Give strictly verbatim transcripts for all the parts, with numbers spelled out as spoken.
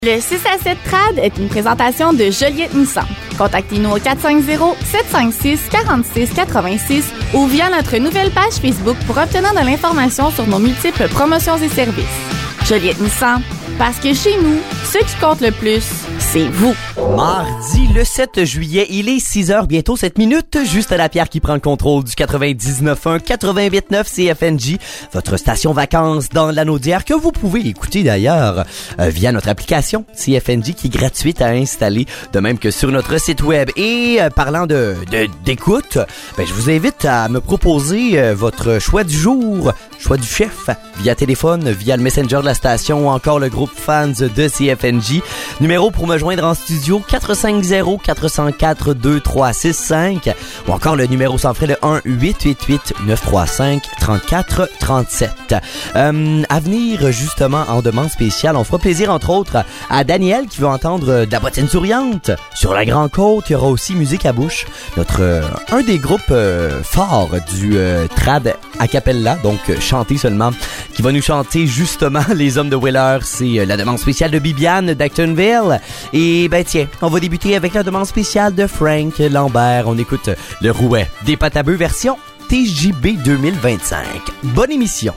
Le six à sept Trad est une présentation de Joliette Nissan. Contactez-nous au quatre cinq zéro, sept cinq six, quatre six huit six ou via notre nouvelle page Facebook pour obtenir de l'information sur nos multiples promotions et services. Joliette Nissan, parce que chez nous, ce qui compte le plus, c'est vous. Mardi le sept juillet, il est six heures, bientôt sept minutes. Juste à la Pierre qui prend le contrôle du quatre-vingt-dix-neuf un quatre-vingt-huit neuf C F N J, votre station vacances dans l'anneau d'hier que vous pouvez écouter d'ailleurs euh, via notre application C F N J qui est gratuite à installer, de même que sur notre site web. Et euh, parlant de, de d'écoute, ben, je vous invite à me proposer euh, votre choix du jour, choix du chef, via téléphone, via le Messenger de la station ou encore le groupe fans de C F N J. Numéro pour me joindre en studio, quatre cinq zéro, quatre zéro quatre, deux trois six cinq ou encore le numéro sans frais, le un huit huit huit, neuf trois cinq, trois quatre trois sept. Euh, à venir, justement, en demande spéciale, on fera plaisir, entre autres, à Daniel qui veut entendre de la bottine souriante. Sur la Grande Côte, il y aura aussi Musique à bouche, notre euh, un des groupes euh, forts du euh, trad a cappella, donc euh, chanter seulement, qui va nous chanter justement Les Hommes de Wheeler. C'est euh, la demande spéciale de Bibiane d'Actonville. Et ben tiens, on va débuter avec la demande spéciale de Frank Lambert. On écoute Le Rouet des Pâtes à Bœufs version T J B deux mille vingt-cinq. Bonne émission.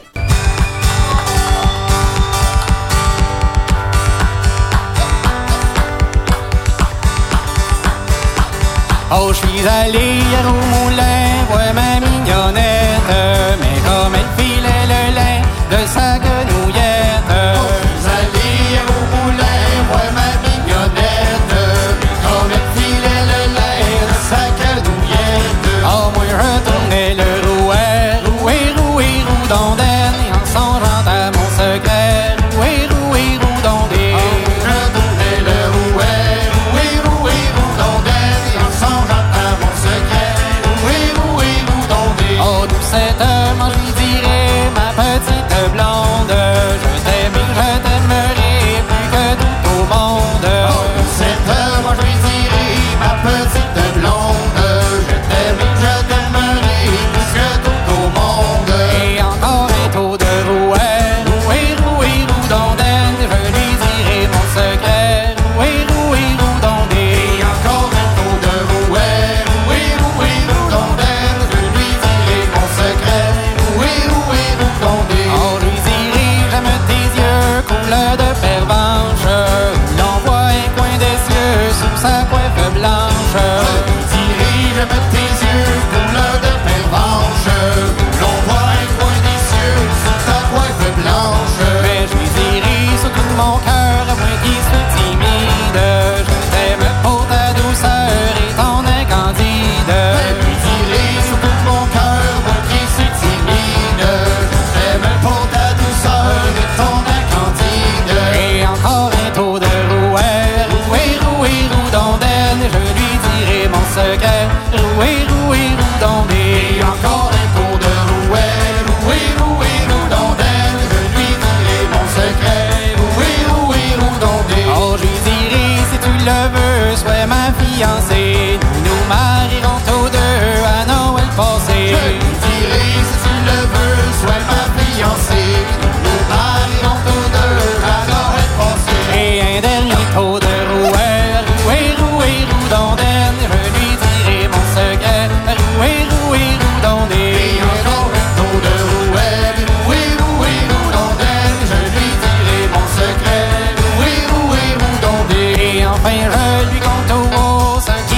Oh, je suis allé hier au moulin, voir ma mignonnette, mais comme elle filait le lait de sa quenouillette. Oh, je suis allé hier au moulin, voir ma mignonnette, mais comme elle filait le lait de sa quenouillette. Oh, moi je retournais le rouet, rouet, rouet, roudondaine, et en songeant à mon secret, rouet, rouet, roudondaine. Oh, je retournais le rouet, rouet, rouet, roudondaine, et en songeant à mon secret, rouet, rouet, roudondaine. Oh, doucette, moi je lui dirais, ma petite blonde, je t'aime et je t'aimerai plus que tout au monde. Oh, doucette, moi je lui dirais, ma petite blonde, je t'aime et je t'aimerai plus que tout au monde. Et encore un tour de rouet, rouet, rouet, roudondaine, je lui dirai mon secret, rouet, rouet, roudondaine. Et encore un tour de rouet, rouet, rouet, roudondaine, je lui dirai mon secret, rouet, rouet, roudondaine. Oh, lui dirai, j'aime tes yeux, couleur de pervenche, où l'on voit un coin des yeux sous sa coiffe blanche. Je lui dirai, j'aime tes yeux, couleur de pervenche, où l'on voit un coin des yeux sous sa coiffe blanche. Mais je lui dirai, sur tout mon cœur, à moins qu'il soit timide, je t'aime pour ta douceur et ton incandide. Je lui dirai, sur tout mon cœur, moi qui suis timide, je t'aime pour ta douceur et ton incandide. Et encore un tour de rouet, rouet, rouet, roudondaine, je lui dirai mon secret, rouet, rouet, roudondaine. Et encore un tour de rouet, rouet, rouet, roudondaine, je lui dirai mon secret, rouet, rouet, roudondaine. Oh, je lui dirai, si tu le veux, sois ma fiancée, nous nous marierons tous deux à Noël passé. Je lui dirai, si tu le veux, sois ma fiancée, nous nous marierons tous deux à Noël passé. Et un dernier tour de rouet, rouet, rouet, roudondaine, je lui dirai mon secret, rouet, rouet, roudondaine. Et encore un tour de rouet, rouet, rouet, roudondaine, je lui dirai mon secret, rouet, rouet, roudondaine. Et enfin je lui compte au haut ce qui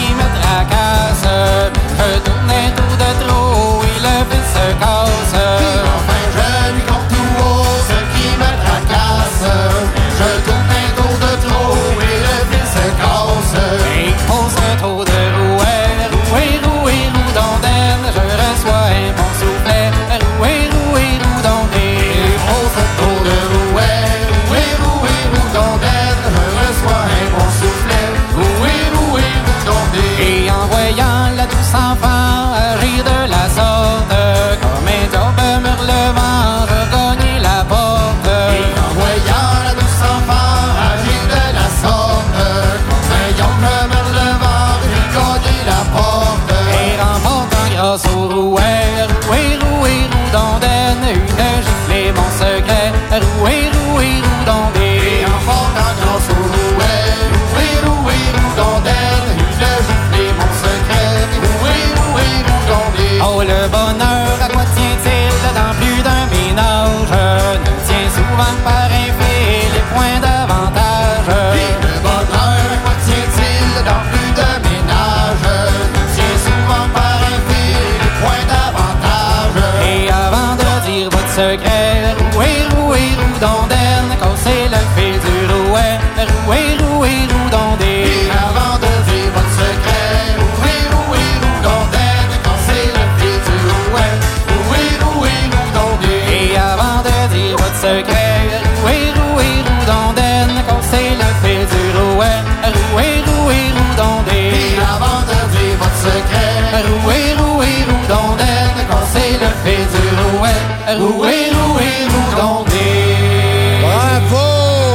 secret. Roué, roué, roudondaine, cassez le fil du rouet. Roué, roué, roudondaine. Et avant de dire votre secret, roué, roué, roudondaine, cassez le fil du rouet. Roué, roué, roudondaine. Et avant de dire votre secret, roué, roué, roudondaine, cassez le fil du rouet. Roué, roué, roudondaine. Et avant de dire votre secret, roué, roué, roudondaine, cassez le fil du rouet. Roué, roué, roudondaine. Bravo!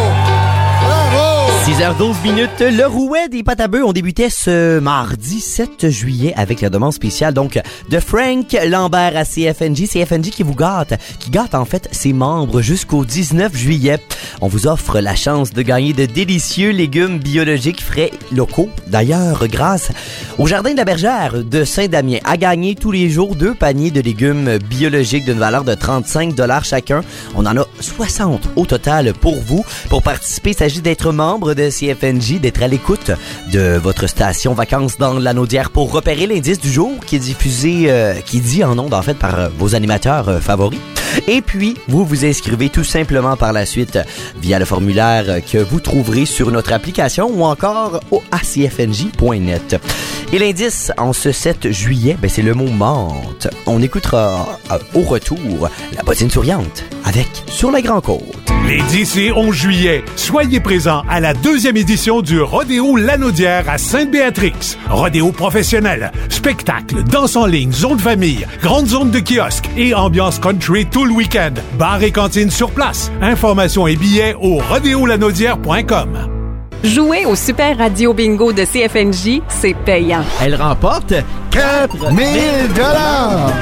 Bravo! six heures douze minutes, le rouet des pâtes à bœufs. On débutait ce mardi sept juillet avec la demande spéciale donc de Frank Lambert à C F N J. C F N J qui vous gâte, qui gâte en fait ses membres jusqu'au dix-neuf juillet. On vous offre la chance de gagner de délicieux légumes biologiques frais locaux. D'ailleurs, grâce au Jardin de la Bergère de Saint-Damien, à gagner tous les jours deux paniers de légumes biologiques d'une valeur de trente-cinq dollars chacun. On en a soixante au total pour vous. Pour participer, il s'agit d'être membre de C F N J, d'être à l'écoute de votre station Vacances dans l'Anaudière pour repérer l'indice du jour qui est diffusé, euh, qui est dit en ondes en fait par euh, vos animateurs euh, favoris. Et puis, vous vous inscrivez tout simplement par la suite via le formulaire que vous trouverez sur notre application ou encore au a c f n j point net. Et l'indice en ce sept juillet, ben c'est le mot menthe. On écoutera euh, au retour la bottine souriante avec Sur la Grande Côte. Les dix et onze juillet, soyez présents à la deuxième édition du Rodéo Lanaudière à Sainte-Béatrix. Rodéo professionnel, spectacle, danse en ligne, zone de famille, grande zone de kiosque et ambiance country tout le week-end. Bar et cantine sur place. Informations et billets au rodéo lanaudière point com. Jouer au Super Radio Bingo de C F N J, c'est payant. Elle remporte quatre mille dollars.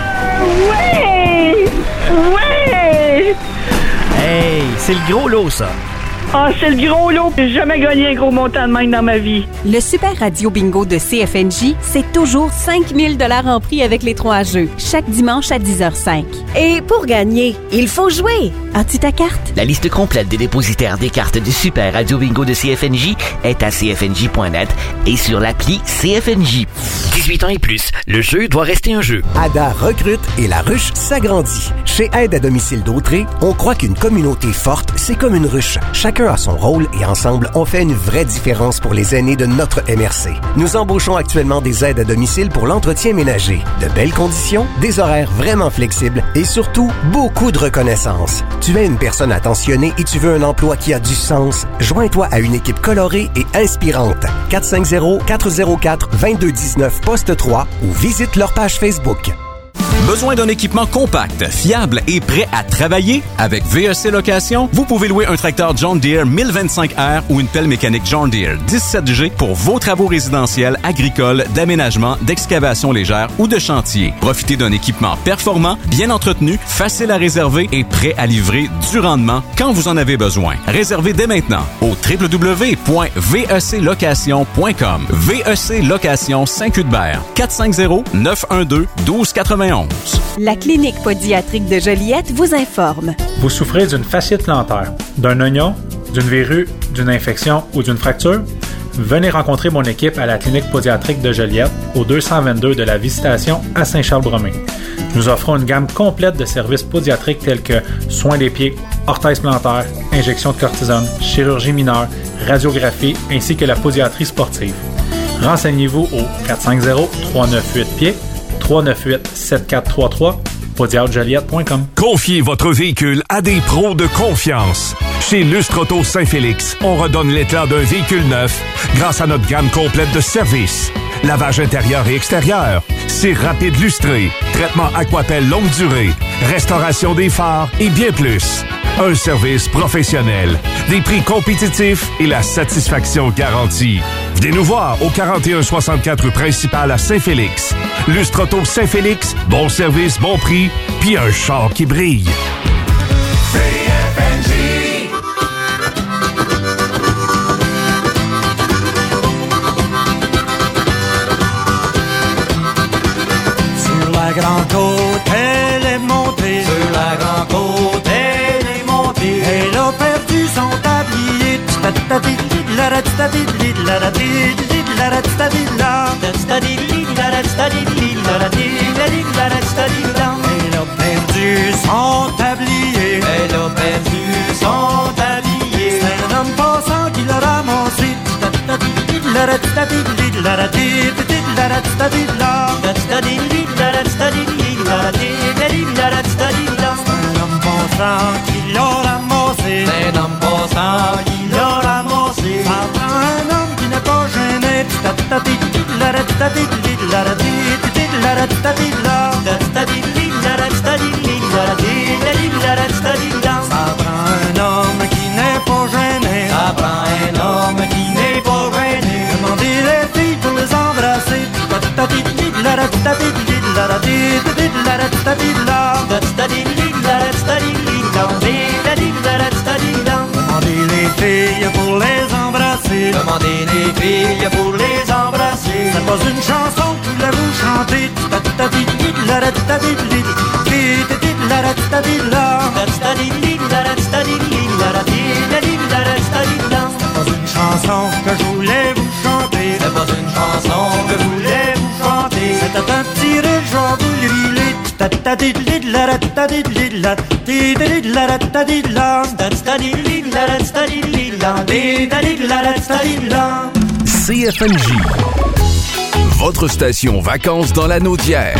Ouais! Ouais! Hey, c'est le gros lot, ça. Ah, c'est le gros lot. J'ai jamais gagné un gros montant de même dans ma vie. Le Super Radio Bingo de C F N J, c'est toujours cinq mille dollars en prix avec les trois jeux, chaque dimanche à dix heures cinq. Et pour gagner, il faut jouer. As-tu ta carte? La liste complète des dépositaires des cartes du Super Radio Bingo de C F N J est à c f n j point net et sur l'appli C F N J. dix-huit ans et plus, le jeu doit rester un jeu. Ada recrute et la ruche s'agrandit. Chez Aide à domicile d'Autré, on croit qu'une communauté forte, c'est comme une ruche. Chacun a son rôle et ensemble, on fait une vraie différence pour les aînés de notre M R C. Nous embauchons actuellement des aides à domicile pour l'entretien ménager. De belles conditions, des horaires vraiment flexibles et surtout, beaucoup de reconnaissance. Tu es une personne attentionnée et tu veux un emploi qui a du sens? Joins-toi à une équipe colorée et inspirante. quatre cinq zéro, quatre zéro quatre, deux deux un neuf poste trois ou visite leur page Facebook. Besoin d'un équipement compact, fiable et prêt à travailler? Avec V E C Location, vous pouvez louer un tracteur John Deere mille vingt-cinq R ou une pelle mécanique John Deere dix-sept G pour vos travaux résidentiels, agricoles, d'aménagement, d'excavation légère ou de chantier. Profitez d'un équipement performant, bien entretenu, facile à réserver et prêt à livrer du rendement quand vous en avez besoin. Réservez dès maintenant au w w w point v e c location point com. V E C Location Saint-Cuthbert, quatre cinq zéro, neuf un deux, un deux quatre-vingt-onze. La clinique pédiatrique de Joliette vous informe. Vous souffrez d'une fasciite plantaire, d'un oignon, d'une verrue, d'une infection ou d'une fracture? Venez rencontrer mon équipe à la clinique pédiatrique de Joliette, au deux cent vingt-deux de la Visitation à Saint-Charles-Bromé. Nous offrons une gamme complète de services pédiatriques tels que soins des pieds, orthèse plantaire, injection de cortisone, chirurgie mineure, radiographie ainsi que la pédiatrie sportive. Renseignez-vous au quatre cinq zéro, trois neuf huit pieds, trois neuf huit, sept quatre trois trois, podiat joliette point com. Confiez votre véhicule à des pros de confiance. Chez Lustre Auto Saint-Félix, on redonne l'éclat d'un véhicule neuf grâce à notre gamme complète de services. Lavage intérieur et extérieur, cire rapide lustré, traitement Aquapel longue durée, restauration des phares et bien plus. Un service professionnel, des prix compétitifs et la satisfaction garantie. Venez nous voir au quarante et un soixante-quatre rue principale à Saint-Félix. Lustre Auto Saint-Félix, bon service, bon prix, puis un char qui brille. C F N J. Sur la grande côte, elle est montée. Sur la grande côte, elle est montée. Elle a perdu son tablier. Elle a perdu son tablier. Qui l'a ramassé, c'est un homme passant qui l'a ramassé. Ça prend un homme qui n'est pas gêné. Ça prend un homme qui n'est pas gêné. Ça prend un homme qui n'est pas gêné. Demandez les filles pour les embrasser. Demandez les filles pour les embrasser. Demandez les filles pour les embrasser. C'est pas une chanson que voulez-vous chanter. C'est pas une chanson que je voulais vous chanter. C'est pas une chanson que je voulais vous chanter. C'était un petit rire, je vais vous le riler. C F N J, votre station vacances dans la Naudière.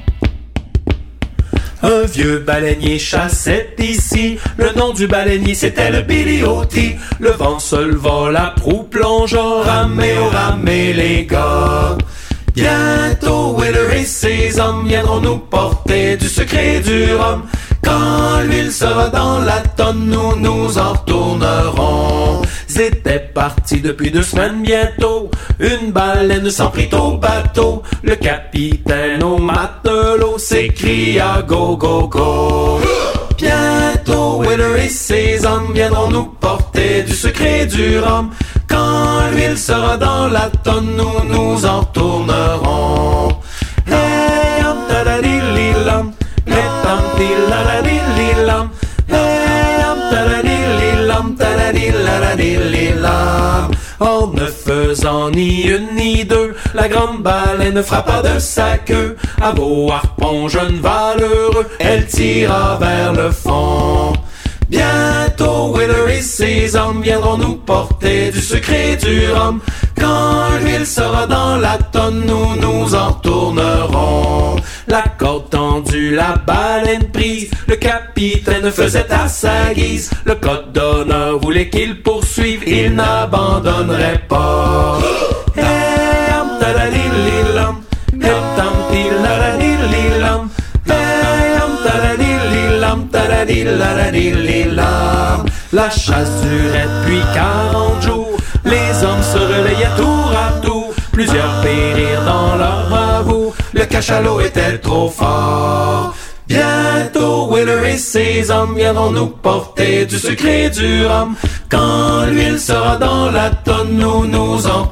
Un vieux baleinier chassait ici. Le nom du baleinier c'était le Billy O T. Le vent se leva, la proue plongea. Ramez, oh ramez les gars. Bientôt Wheeler et ses hommes viendront nous porter du secret du rhum. Quand l'huile sera dans la tonne, nous nous en retournerons. Ils étaient partis depuis deux semaines bientôt. Une baleine s'en prit au bateau. Le capitaine au matelot s'écria go go go. Bientôt Wheeler et ses hommes viendront nous porter du secret du rhum. Quand l'huile sera dans la tonne, nous nous en retournerons. Hey, hum, tadadililam, hey, tam, tiladadililam, hey, hum, tadadililam, tadadiladadililam. En ne faisant ni une ni deux, la grande baleine frappa de sa queue. À vos harpons, jeunes valeureux, elle tira vers le fond. Bientôt Wheeler et ses hommes viendront nous porter du secret du rhum. Quand l'huile sera dans la tonne, nous nous en tournerons. La corde tendue, la baleine prise, le capitaine faisait à sa guise. Le code d'honneur voulait qu'il poursuive, il n'abandonnerait pas. Hey, hum, tadadililam, hey, tam, tiladadililam, hey, hum, tadadililam, tadadiladadililam. La chasse durait depuis quarante jours. Les hommes se réveillaient tour à tour. Plusieurs périrent dans leur bravoure. Le cachalot était trop fort. Bientôt Wheeler et ses hommes viendront nous porter du secret du rhum. Quand l'huile sera dans la tonne, nous nous en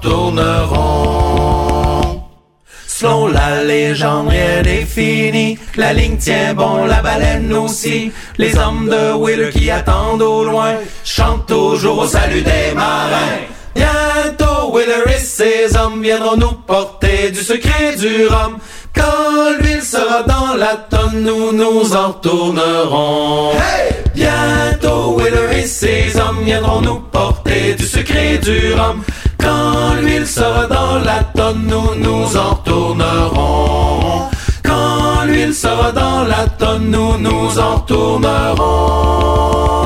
tournerons. Selon la légende, rien n'est fini. La ligne tient bon, la baleine aussi. Les hommes de Wheeler qui attendent au loin chantent toujours au salut des marins. Bientôt Wheeler et ses hommes viendront nous porter du secret du rhum. Quand l'huile sera dans la tonne, nous nous en tournerons. Hey! Bientôt Wheeler et ses hommes viendront nous porter du secret du rhum. Quand l'huile sera dans la tonne, nous nous en tournerons. Quand l'huile sera dans la tonne, nous nous en tournerons.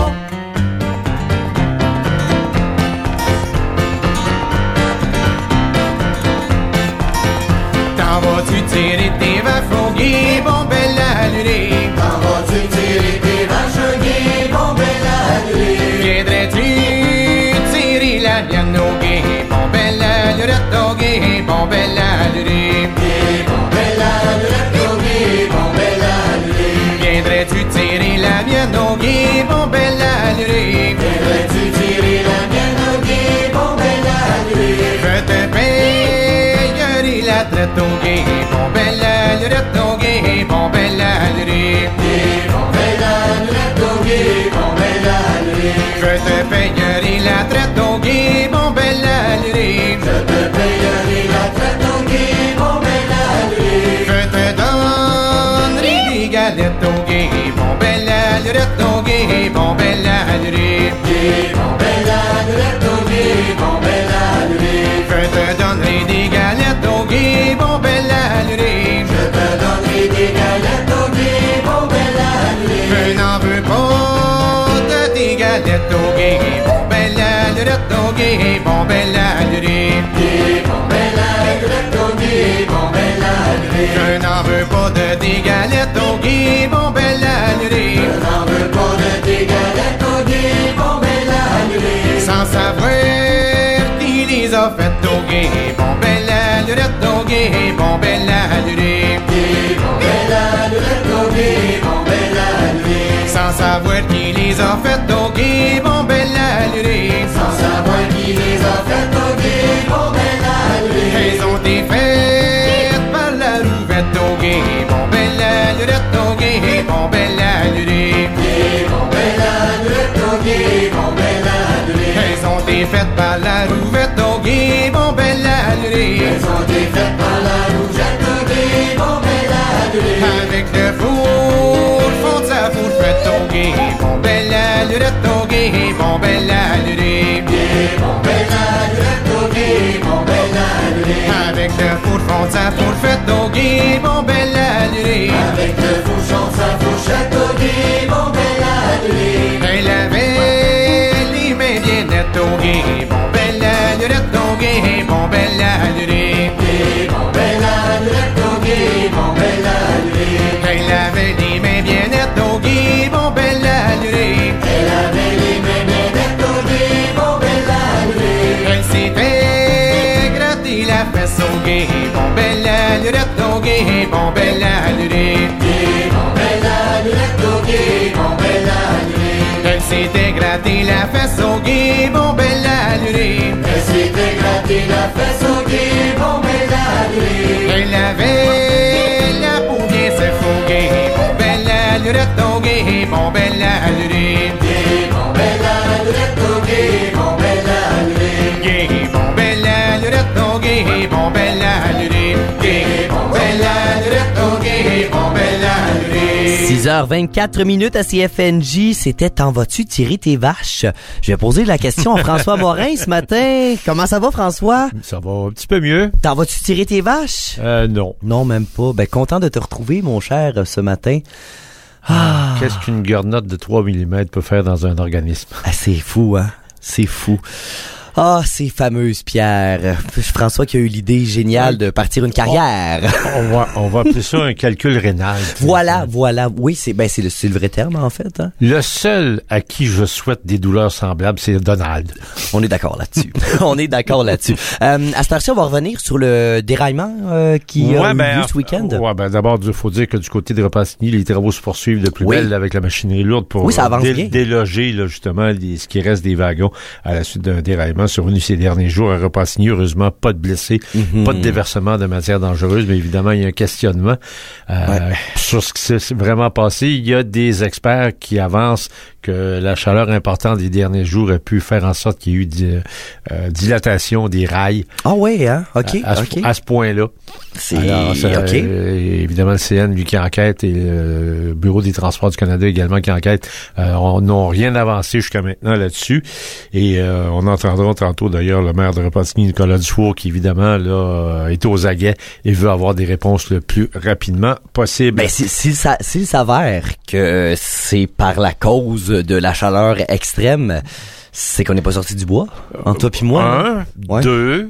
T'en vas-tu tirer tes vaches au gué, bon bel alluré? T'en vas-tu tirer tes vaches au gué, bon bel alluré? Viendrais-tu tirer la mienne au gué, bon bel allurette au gué, bon bel alluré? Bon bel allurette au gué, bon bel alluré? Viendrais-tu tirer la mienne au gué, bon bel alluré? Viendrais-tu tirer la mienne au gué, bon bel alluré? Je te paye la traite au gué, bon bel allurette au gué, bon bel alluré. Bon bel allurette au gué, bon bel alluré. Je te payerai la traite au gué, bon bel alluré. Je te payerai la traite au gué, bon bel alluré. Je te donnerai des galettes au gué, bon bel allurette au gué, bon bel alluré. Bon bel allurette au gué, bon bel alluré. Je te Je n'en veux pas de tes galettes au gué, bon belle allurée. Je n'en veux pas de tes galettes au gué, bon belle allurée. Sans savoir qui les a faites au gué, bon belle allurette au gué, bon belle allurée. Bon belle allurette au gué, bon belle allurée. Sans savoir qui les a faites au gué, bon belle allurée. Sans savoir qui les a faites au gué, bon belle allurée. Elles ont été faites par la rouvette au gué, bon belle allurette au gué, bon belle allurée. Bon belle allurette au gué, bon belle allurée. Elles ont été faites par la rouvette au gué, bon belle allurée. Elles ont été faites par la rouvette au gué, bon belle allurée. Avec le four, fond de sa four faite au gué, bon belle allurette au gué, bon belle allurée. Bon belle allurette au gué, bon belle allurée. Avec le four, fond de sa four faite au gué, bon belle allurée. Avec le fourchon de sa fourchette au gué, bon belle allurée. Elle avait les mains bien nettes au gué, bon belle allurette au gué, bon belle allurée. Bon belle allurette au gué, bon belle allurée. Elle avait les mains bien nettes au gué, bon belle allurée. Elle avait les mains bien nettes au gué, bon belle allurée. Elle s'était gratté la fesse au gué, bon belle allurette au gué, bon belle allurée. Bon belle allurette au gué, bon belle allurée. Elle s'était gratté la fesse au gué, bon belle allurée. Elle s'était gratté la fesse au gué, bon belle allurée. Elle avait la peau bien s'effoguée, bon belle allurette au gué, bon belle allurée. Bon belle allurette au gué, bon belle allurée. Bon belle allurette au gué, bon belle allurée. Bon belle allurette au gué, bon belle allurée. six heures vingt-quatre minutes à C F N J, c'était « T'en vas-tu tirer tes vaches ?» Je vais poser la question à François Morin ce matin. Comment ça va, François? Ça va un petit peu mieux. T'en vas-tu tirer tes vaches? Euh, non. Non, même pas. Ben, content de te retrouver, mon cher, ce matin. Ah. Qu'est-ce qu'une garnotte de trois millimètres peut faire dans un organisme? Ah, c'est fou, hein? C'est fou. Ah, ces fameuses pierres. François qui a eu l'idée géniale de partir une carrière. On va, on va appeler ça un calcul rénal. Voilà, voilà. Oui, c'est, ben, c'est le, c'est le vrai terme, en fait, hein. Le seul à qui je souhaite des douleurs semblables, c'est Donald. On est d'accord là-dessus. on est d'accord là-dessus. Euh, à cette heure-ci, on va revenir sur le déraillement, euh, qui ouais, a eu ben, lieu ce week-end. Ouais, ben, d'abord, il faut dire que du côté de Repentigny, les travaux se poursuivent de plus oui. belle avec la machinerie lourde pour oui, ça avance dé- bien. déloger, là, justement, les, ce qui reste des wagons à la suite d'un déraillement survenu ces derniers jours à Repentigny. Heureusement, pas de blessés, mm-hmm. pas de déversement de matière dangereuse, mais évidemment, il y a un questionnement euh, ouais. sur ce qui s'est vraiment passé. Il y a des experts qui avancent que la chaleur importante des derniers jours a pu faire en sorte qu'il y ait eu di- euh, dilatation des rails. Ah oui, hein? OK. À, à, okay. Ce, à ce point-là. C'est Alors, ça, OK. Euh, évidemment, le C N, lui, qui enquête, et le Bureau des transports du Canada également qui enquête, euh, on n'ont rien avancé jusqu'à maintenant là-dessus. Et euh, on entendra tantôt, d'ailleurs, le maire de Repentigny, Nicolas Dufour, qui, évidemment, là, est aux aguets et veut avoir des réponses le plus rapidement possible. Ben, s'il si, si, si, s'avère que c'est par la cause de la chaleur extrême, c'est qu'on n'est pas sorti du bois, entre toi pis moi. Un, ouais. deux,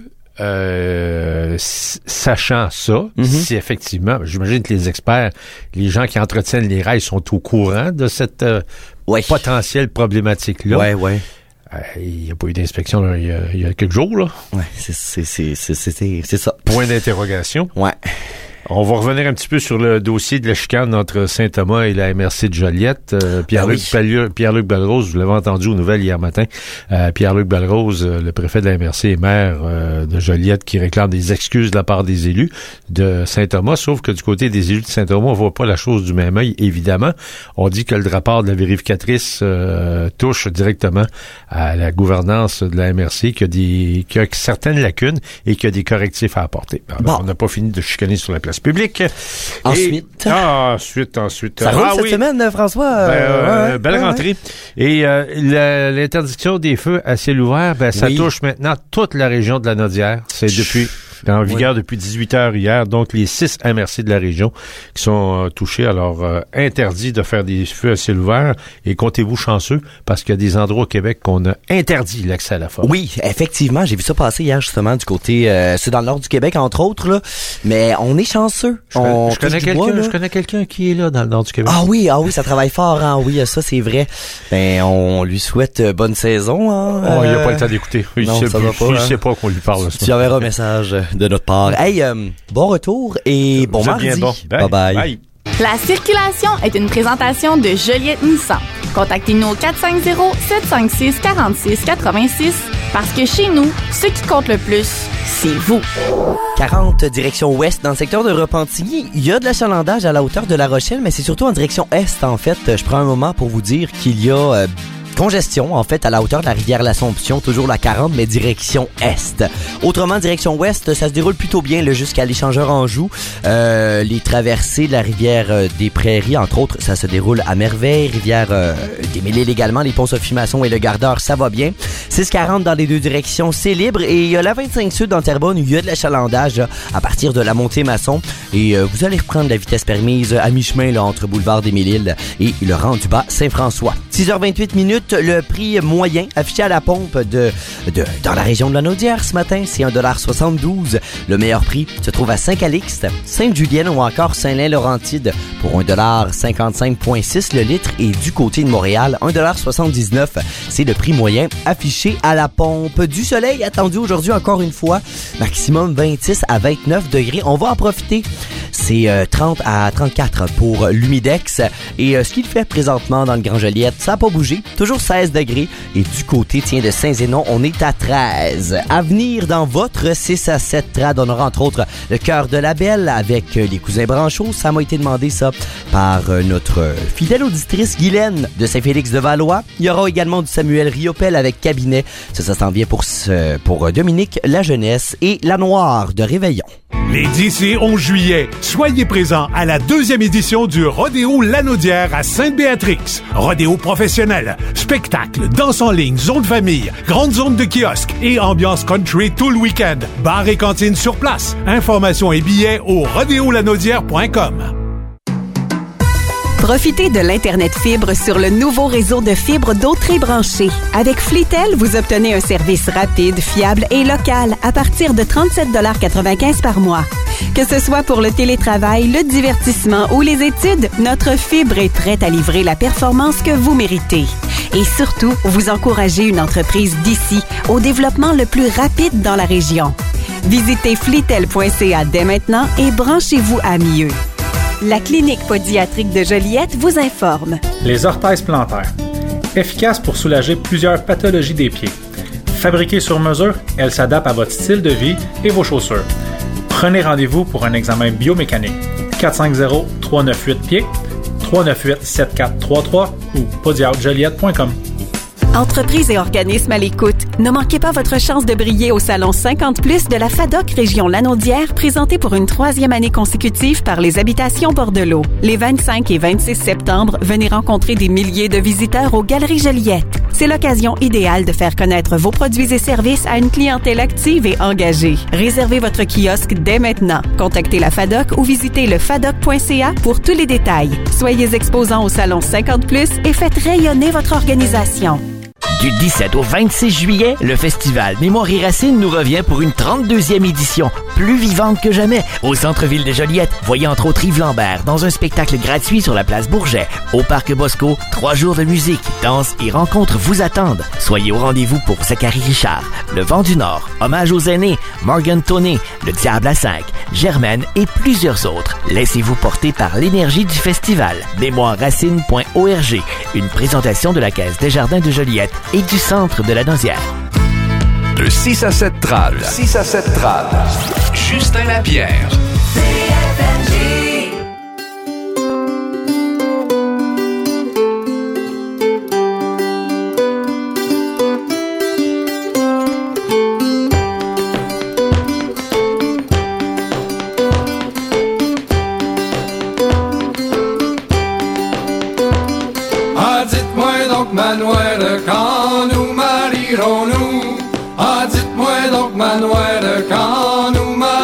euh, sachant ça, mm-hmm. si effectivement, j'imagine que les experts, les gens qui entretiennent les rails sont au courant de cette euh, ouais. potentielle problématique-là. Ouais, ouais. Euh, il n'y a pas eu d'inspection là, il, y a, il y a quelques jours, là. Ouais, c'est, c'est, c'est, c'est, c'est, c'est ça. Point d'interrogation. Ouais. On va revenir un petit peu sur le dossier de la chicane entre Saint-Thomas et la M R C de Joliette. Euh, Pierre-Luc, ah oui. Pierre-Luc Belrose, vous l'avez entendu aux nouvelles hier matin, euh, Pierre-Luc Belrose, euh, le préfet de la M R C et maire euh, de Joliette, qui réclame des excuses de la part des élus de Saint-Thomas, sauf que du côté des élus de Saint-Thomas, on voit pas la chose du même œil, évidemment. On dit que le rapport de la vérificatrice euh, touche directement à la gouvernance de la M R C, qu'il y a, des, qu'il y a certaines lacunes et qu'il y a des correctifs à apporter. Alors, bon. On n'a pas fini de chicaner sur la place publique. Ensuite. Et, ah, ensuite, ensuite. Ça roule ah, cette oui. semaine, François. Ben, euh, ouais, belle ouais, rentrée. Ouais. Et euh, la, l'interdiction des feux à ciel ouvert, ben, ça oui. touche maintenant toute la région de la Naudière. C'est depuis... en vigueur oui. depuis dix-huit heures hier. Donc, les six M R C de la région qui sont euh, touchés. Alors, euh, interdit de faire des feux à ciel ouvert. Et comptez-vous chanceux, parce qu'il y a des endroits au Québec qu'on a interdit l'accès à la forêt. Oui, effectivement. J'ai vu ça passer hier, justement, du côté... Euh, c'est dans le nord du Québec, entre autres, là. Mais on est chanceux. Je, on je, connais quelqu'un, bois, je connais quelqu'un qui est là, dans le nord du Québec. Ah oui, ah oui, ça travaille fort, hein. Oui, ça, c'est vrai. Ben, on lui souhaite euh, bonne saison, hein. Oh, il n'a pas le temps d'écouter. Il non, sait, ça va pas, il hein. sait pas qu'on lui parle. Tu enverras un message de notre part. Hey, euh, bon retour et bon Vous mardi. Bien bon. Bye bye. bye. La circulation est une présentation de Joliette Nissan. Contactez-nous au quatre cinq zéro, sept cinq six, quatre six huit six parce que chez nous, ce qui compte le plus, c'est vous. quarante direction ouest dans le secteur de Repentigny. Il y a de l'achalandage à la hauteur de La Rochelle, mais c'est surtout en direction est, en fait. Je prends un moment pour vous dire qu'il y a... Euh, congestion, en fait, à la hauteur de la rivière L'Assomption, toujours la quarante, mais direction est. Autrement, direction ouest, ça se déroule plutôt bien là, jusqu'à l'échangeur Anjou. Euh, les traversées de la rivière euh, des Prairies, entre autres, ça se déroule à merveille. Rivière euh, des Mille-Îles également, les ponts Sophie-Masson et le Gardeur, ça va bien. six quarante dans les deux directions, c'est libre. Et il y a la vingt-cinq sud dans Terrebonne, il y a de l'achalandage là, à partir de la montée Masson. Et euh, vous allez reprendre la vitesse permise à mi-chemin là, entre boulevard des Mille-Îles et le rang du bas Saint-François. six heures vingt-huit minutes. Le prix moyen affiché à la pompe de, de dans la région de Lanaudière ce matin, c'est un dollar soixante-douze. Le meilleur prix se trouve à Saint-Calixte, Sainte-Julienne ou encore Saint-Lin-Laurentide pour un dollar cinquante-cinq virgule six le litre. Et du côté de Montréal, un dollar soixante-dix-neuf. C'est le prix moyen affiché à la pompe. Du soleil attendu aujourd'hui encore une fois, maximum vingt-six à vingt-neuf degrés. On va en profiter. C'est euh, trente à trente-quatre pour l'humidex. Et euh, ce qu'il fait présentement dans le Grand Joliette, ça n'a pas bougé. Toujours seize degrés. Et du côté, tiens, de Saint-Zénon, on est à treize. À venir dans votre six à sept trad, on aura entre autres le Cœur de la Belle avec euh, les Cousins Branchot. Ça m'a été demandé, ça, par euh, notre euh, fidèle auditrice Guylaine de Saint-Félix-de-Valois. Il y aura également du Samuel Riopel avec Cabinet. Ça, ça s'en vient pour, ce, pour euh, Dominique La Jeunesse et La Noire de Réveillon. Les dix et onze juillet, soyez présents à la deuxième édition du Rodéo Lanaudière à Sainte-Béatrix. Rodéo professionnel, spectacle, danse en ligne, zone de famille, grande zone de kiosque et ambiance country tout le week-end. Bar et cantine sur place. Informations et billets au rodéo lanaudière point com. Profitez de l'Internet fibre sur le nouveau réseau de fibres d'Autrey branché. Avec Flitel, vous obtenez un service rapide, fiable et local à partir de trente-sept dollars quatre-vingt-quinze par mois. Que ce soit pour le télétravail, le divertissement ou les études, notre fibre est prête à livrer la performance que vous méritez. Et surtout, vous encouragez une entreprise d'ici au développement le plus rapide dans la région. Visitez flitel point c a dès maintenant et branchez-vous à mieux. La clinique pédiatrique de Joliette vous informe. Les orthèses plantaires. Efficaces pour soulager plusieurs pathologies des pieds. Fabriquées sur mesure, elles s'adaptent à votre style de vie et vos chaussures. Prenez rendez-vous pour un examen biomécanique. quatre cinq zéro, trois neuf huit pieds, trois neuf huit, sept quatre trois trois ou podiat joliette point com. Entreprises et organismes à l'écoute, ne manquez pas votre chance de briller au Salon cinquante plus de la FADOC Région Lanaudière, présenté pour une troisième année consécutive par les Habitations Bordelot. Les vingt-cinq et vingt-six septembre, venez rencontrer des milliers de visiteurs aux Galeries Joliette. C'est l'occasion idéale de faire connaître vos produits et services à une clientèle active et engagée. Réservez votre kiosque dès maintenant. Contactez la FADOC ou visitez le fadoc point c a pour tous les détails. Soyez exposants au Salon cinquante plus et faites rayonner votre organisation. Du dix-sept au vingt-six juillet, le festival Mémoire et Racines nous revient pour une trente-deuxième édition, plus vivante que jamais, au centre-ville de Joliette. Voyez entre autres Yves Lambert dans un spectacle gratuit sur la place Bourget. Au Parc Bosco, trois jours de musique, danse et rencontres vous attendent. Soyez au rendez-vous pour Zachary Richard, Le Vent du Nord, Hommage aux aînés, Morgan Toney, Le Diable à cinq, Germaine et plusieurs autres. Laissez-vous porter par l'énergie du festival. mémoire racine point org, une présentation de la Caisse des Jardins de Joliette et du centre de la Naudière. De six à sept trad. six à sept trad. Justin Lapierre. Ah, dites-moi donc, Manuel, quand nous marierons-nous? Ah, dites-moi donc, Manuel, quand nous marierons-nous?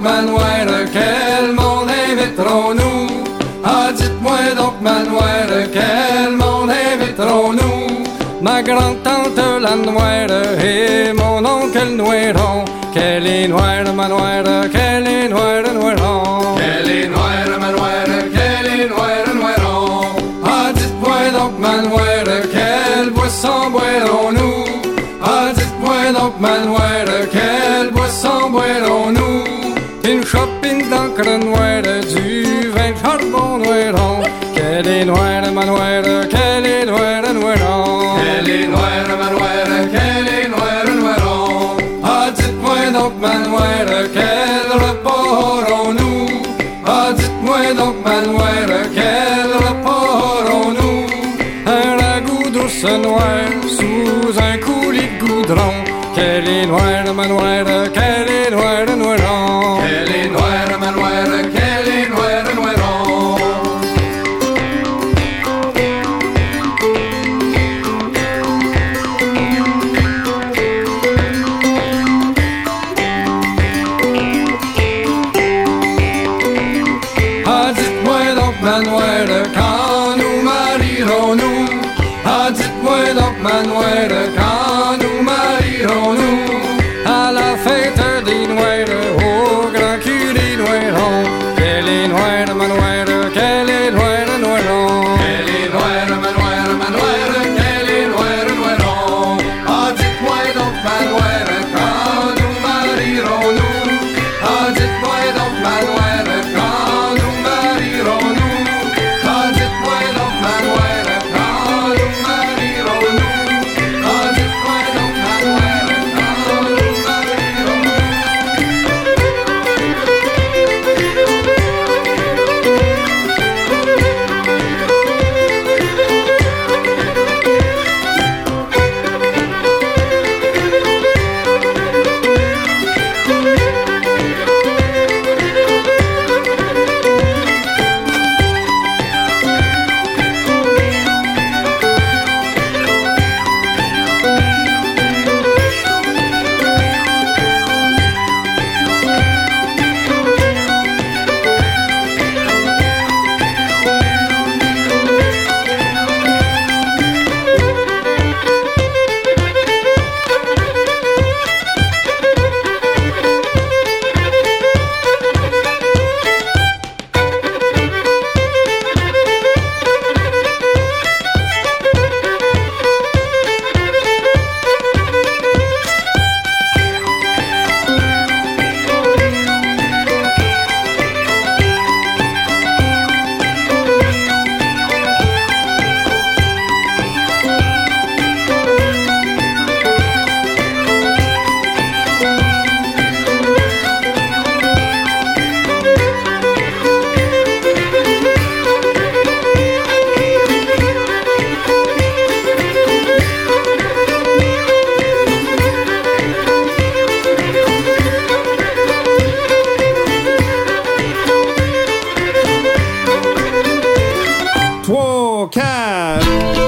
manoire, quel monde inviterons-nous? Ah, dites-moi donc, manoire, quel monde inviterons-nous? Ma grand-tante la noire et mon oncle noiron. Quelle est noire, manoire, quelle est noire, noiron. Quelle est noire, manoire, quelle est noire, noiron. Ah, dites-moi donc, manoire, quelle boisson boirons-nous? Ah, dites-moi donc, manoire, quelle boisson boirons-nous? Une chopine d'encre noire, du vin de charbon noiron. Quelle est noire, manoire, quelle est noire, noiron. Quelle est noire, manoire, quelle est noire, noiron. Ah, dites-moi donc, manoire, quel repas aurons-nous? Ah, dites-moi donc, manoire, quel repas aurons-nous? Un ragoût d'ours noir sous un coulis de goudron. Quelle est noire, manoire, quelle est noire, noiron. Quelle est noire, manoire, quelle est noire, noiron. Ah, dites-moi donc, manoire, quand nous marierons-nous? Ah, dites-moi donc, manoire, quand nous marierons-nous? À la fête des Noirs, au grand curé Noiron. Quelle est noire, manoire, quelle est noire, noiron. Quelle est noire, manoire, manoire, quelle est noire, noiron. Ah, dites-moi donc, manoire, quand nous marierons-nous? Ah, dites-moi donc, manoire, quand nous marierons-nous? Ah, dites-moi donc, manoire, quand nous marierons-nous? Ah, dites-moi donc, manoire, quand nous marierons-nous? Trois, quatre.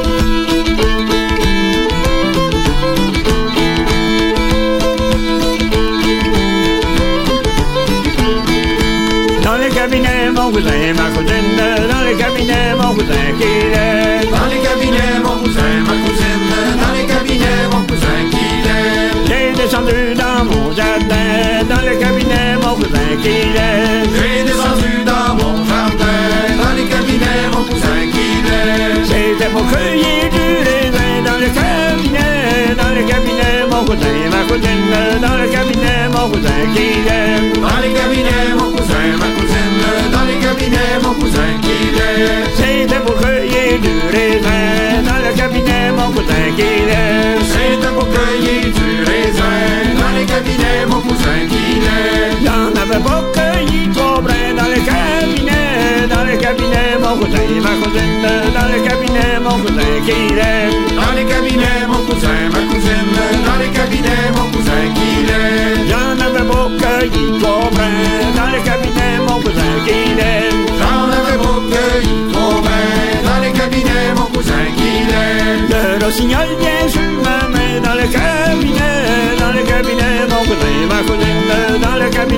Dans les cabinets, mon cousin, ma cousine. Dans les cabinets, mon cousin qui est. Dans les cabinets, mon cousin, ma cousine. Dans les cabinets, mon cousin qui est. J'ai descendu dans mon jardin. Dans les cabinets, mon cousin qui est. J'ai descendu dans mon jardin. Dans les cabinets, mon cousin qui est. C'était pour cueillir du raisin. Dans le cabinet, dans les cabinets, mon cousin, ma cousine. Dans le cabinet, mon cousin qui est. Dans les cabinets, mon cousin, ma cousine. Dans les cabinets, mon cousin qui est. C'était pour cueillir du raisin. Dans le cabinet, mon cousin qui est. C'était pour cueillir du raisin. Dans les cabinets, mon cousin qui est. J'en avais pas cueilli trop brun. Dans le cabinet, dans le cabinet, mon cousin, ma cousine. Dans le cabinet, mon cousin qui est. Dans les cabinets, mon cousin, ma cousine. Dans les cabinets, mon cousin qui est. J'en avais pas cueilli trop brun. Dans le cabinet, mon cousin qui est. J'en avais pas cueilli trop brun. Dans les cabinets, mon cousin qui est. Le rossignol vient sur ma main. Dans le cabinet, dans le cabinet, mon cousin, ma cousine. Dans le cabinet, mon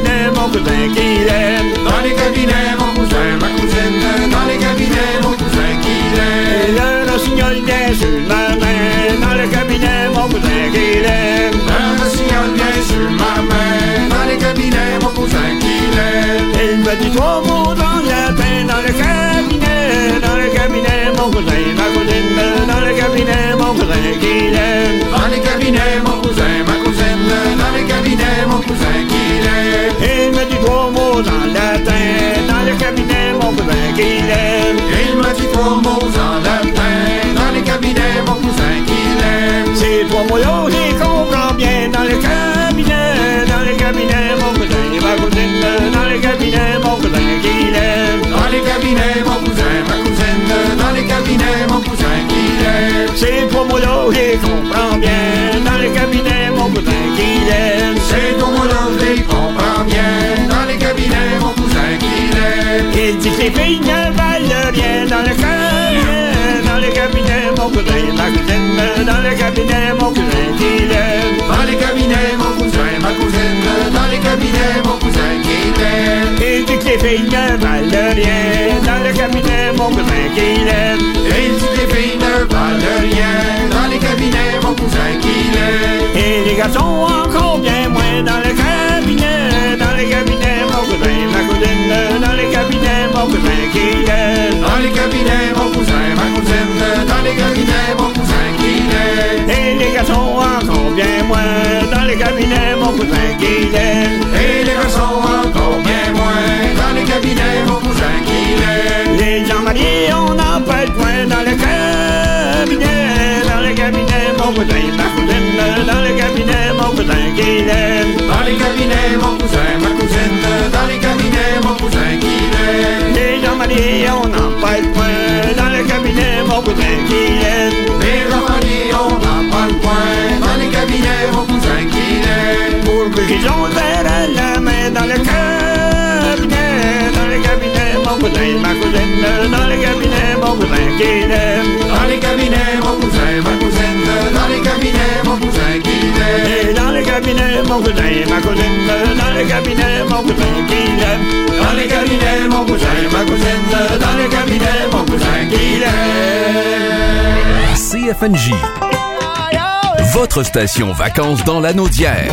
mon cousin qui l'aime. Dans les cabinets, mon cousin, ma cousine. Dans les cabinets, mon cousin qui l'aime. Et le rossignol vient sur ma main. Dans le cabinet, mon cousin qui l'aime. Le rossignol vient sur ma main. Dans les cabinets, mon cousin qui l'aime. Il me dit trois mots en latin. Dans le cabinet, dans le cabinet, mon cousin, ma cousine. Dans le cabinet, mon cousin qui l'aime. Dans les cabinets, mon cousin, ma cousine. Dans les cabinets, mon cousin qui l'aime. Il me dit trois mots en latin. Dans le cabinet, mon cousin qui l'aime. Il me dit trois mots en latin. Dans les cabinets, mon cousin qui l'aime. Ces trois mots-là, j'y comprends bien. Dans le cabinet, dans le cabinet, mon cousin, ma cousine. Dans le cabinet, mon cousin qui l'aime. Dans les cabinets, mon cousin, ma cousine. Dans les cabinets, mon cousin qui l'aime. Ces trois mots-là, j'y comprends bien. Dans le cabinet, mon cousin qui l'aime. Ces trois mots-là, je les comprends bien. Dans les cabinets, mon cousin qui l'aime. Il dit que les filles ne valent rien. Dans le cabinet, dans le cabinet, mon cousin, ma cousine. Dans le cabinet, mon cousin qui l'aime. Dans les cabinets, mon cousin, ma cousine. Dans les cabinets, mon cousin qui l'aime. Il dit que les filles ne valent rien. Dans le cabinet, mon cousin qui l'aime. Il dit que les filles ne valent rien. Dans les cabinets, mon cousin qui l'aime. Et les garçons encore bien moins. Dans le cabinet, dans le cabinet, mon cousin, ma cousine. Dans le cabinet, mon cousin qui l'aime. Dans les cabinets, mon cousin, ma cousine. Dans les cabinets, mon cousin qui l'aime. Et les garçons encore bien moins. Dans le cabinet, mon cousin qui l'aime. Et les garçons encore bien moins. Dans les cabinets, mon cousin qui l'aime. Les gens mariés, on n'en pas de point. Dans le cabinet, dans le cabinet, mon cousin, ma cousine. Dans le cabinet, mon cousin qui l'aime. Dans les cabinets, mon cousin, ma cousine. Dans les cabinets, mon cousin qui l'aime. Les gens mariés, on n'en pas de point. Dans le cabinet, mon cousin qui l'aime. Les gens mariés, on n'en pas le point. Dans les cabinets, mon cousin qui l'aime. Pour que qu'ils ont le verre à la main. Dans le cabinet, dans le cabinet, mon cousin, ma cousine. Dans le cabinet, mon cousin qui l'aime. Dans les cabinets, mon cousin, ma cousine. Dans les cabinets, mon cousin qui l'aime. Et dans le cabinet, mon cousin, ma cousine. Dans le cabinet, mon cousin qui l'aime. Dans les cabinets, mon cousin, ma cousine. Dans les cabinets, mon cousin qui l'aime. C F N J. Votre station vacances dans l'Anaudière.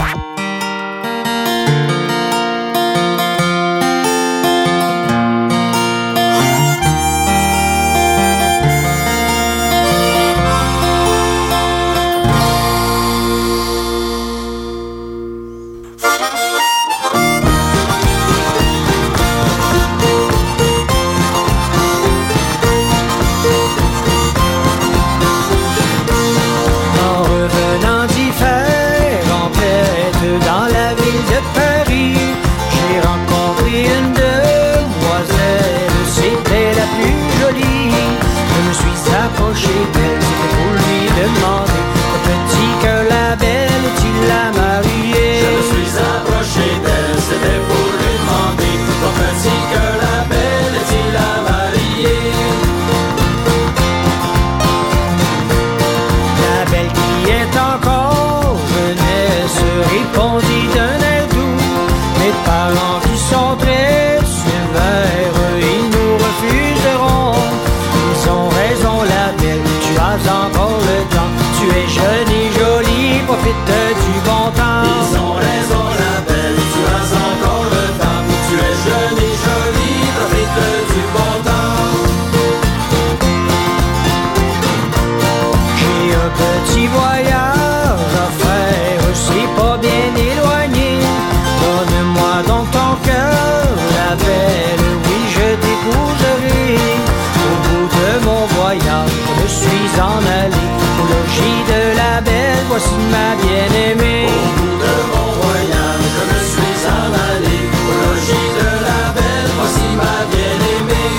Voici ma bien-aimée. Au bout de mon voyage, je me suis en allé au logis de la belle. Voici ma bien-aimée.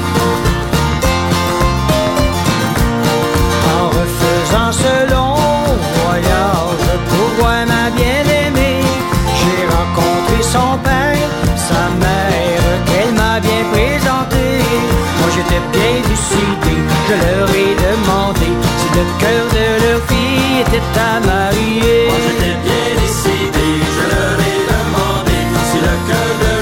En refaisant ce long voyage pour voir ma bien-aimée, j'ai rencontré son père, sa mère, qu'elle m'a bien présenté. Moi j'étais bien décidé, je leur ai demandé si le cœur de leur fille était à marier. Moi j'étais bien décidé, je leur ai demandé si le cœur de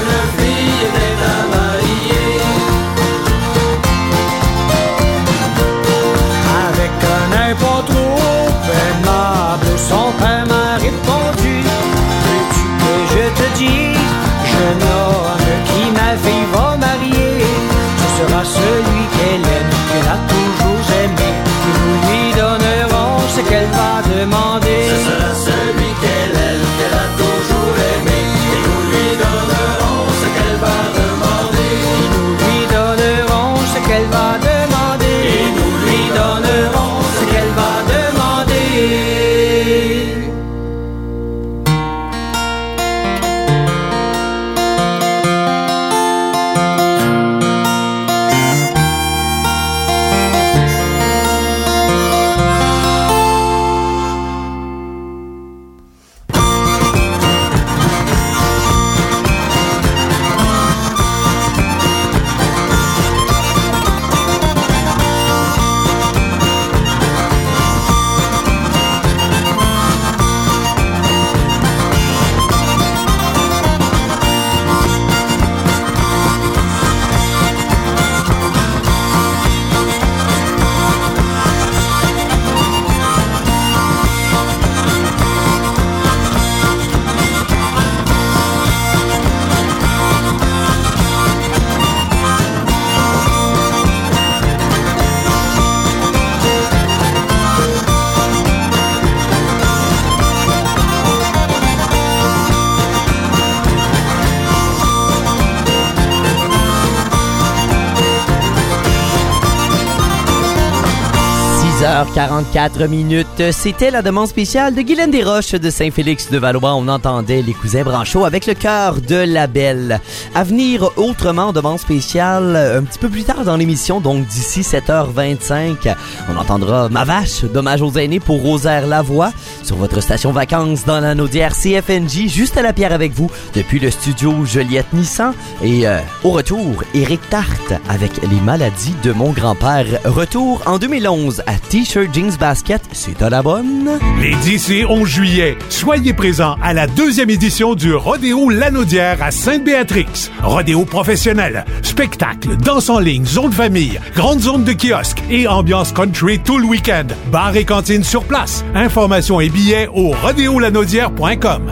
six heures quarante-quatre minutes, c'était la demande spéciale de Guylaine Desroches de Saint-Félix de Valois. On entendait les cousins Branchot avec le cœur de la belle. À venir autrement, demande spéciale un petit peu plus tard dans l'émission, donc d'ici sept heures vingt-cinq. On entendra Ma vache, d'hommage aux aînés pour Rosaire Lavoie sur votre station vacances dans la Naudière C F N J, juste à la pierre avec vous depuis le studio Joliette Nissan. Et euh, au retour, Éric Tarte avec Les maladies de mon grand-père. Retour en deux mille onze à T-shirt Jeans Basket, c'est à la bonne. Les dix et onze juillet, soyez présents à la deuxième édition du Rodéo Lanaudière à Sainte-Béatrix. Rodéo professionnel, spectacle, danse en ligne, zone de famille, grande zone de kiosque et ambiance country tout le week-end. Bar et cantine sur place. Informations et billets au rodéo lanaudière point com.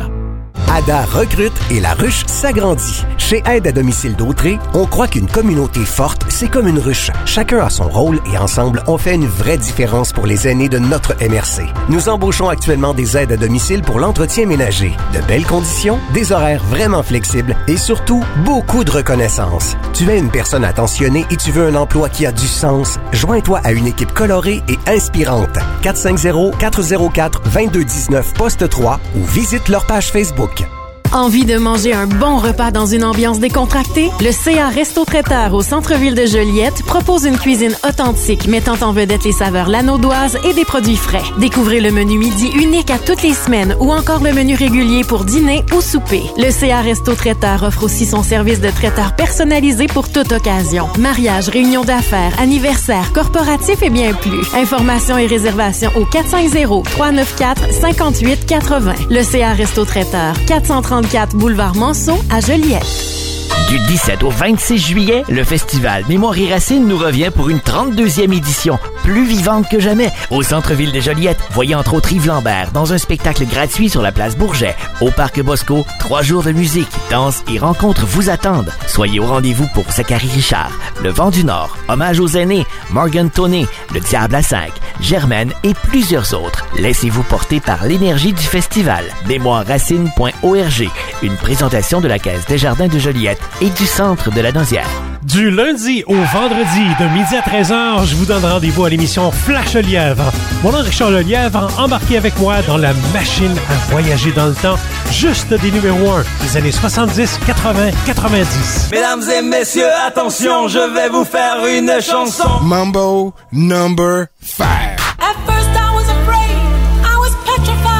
Ada recrute et la ruche s'agrandit. Chez Aide à domicile d'Autré, on croit qu'une communauté forte, c'est comme une ruche. Chacun a son rôle et ensemble, on fait une vraie différence pour les aînés de notre M R C. Nous embauchons actuellement des aides à domicile pour l'entretien ménager. De belles conditions, des horaires vraiment flexibles et surtout, beaucoup de reconnaissance. Tu es une personne attentionnée et tu veux un emploi qui a du sens? Joins-toi à une équipe colorée et inspirante. quatre cinq zéro, quatre zéro quatre, deux deux un neuf, poste trois ou visite leur page Facebook. Envie de manger un bon repas dans une ambiance décontractée? Le C A Resto-Traiteur au centre-ville de Joliette propose une cuisine authentique mettant en vedette les saveurs lanaudoises et des produits frais. Découvrez le menu midi unique à toutes les semaines ou encore le menu régulier pour dîner ou souper. Le C A Resto-Traiteur offre aussi son service de traiteur personnalisé pour toute occasion. Mariage, réunion d'affaires, anniversaire, corporatif et bien plus. Informations et réservations au quatre cinq zéro, trois neuf quatre, cinq huit quatre zéro. Le C A Resto-Traiteur, quatre cent trente-quatre boulevard Manson à Joliette. Du dix-sept au vingt-six juillet, le festival Mémoire et Racines nous revient pour une trente-deuxième édition, plus vivante que jamais, au centre-ville de Joliette. Voyez entre autres Yves Lambert dans un spectacle gratuit sur la place Bourget. Au Parc Bosco, trois jours de musique, danse et rencontres vous attendent. Soyez au rendez-vous pour Zachary Richard, Le Vent du Nord, Hommage aux aînés, Morgan Toney, Le Diable à cinq, Germaine et plusieurs autres. Laissez-vous porter par l'énergie du festival. mémoire racine point org, une présentation de la Caisse Desjardins de Joliette et du Centre de la Naudière. Du lundi au vendredi, de midi à treize heures, je vous donne rendez-vous à l'émission Flash Lièvre. Mon nom est Richard Lelièvre, embarquez avec moi dans la machine à voyager dans le temps, juste des numéros un des années soixante-dix, quatre-vingts, quatre-vingt-dix. Mesdames et messieurs, attention, je vais vous faire une chanson. Mambo number five. At first I was afraid, I was petrified.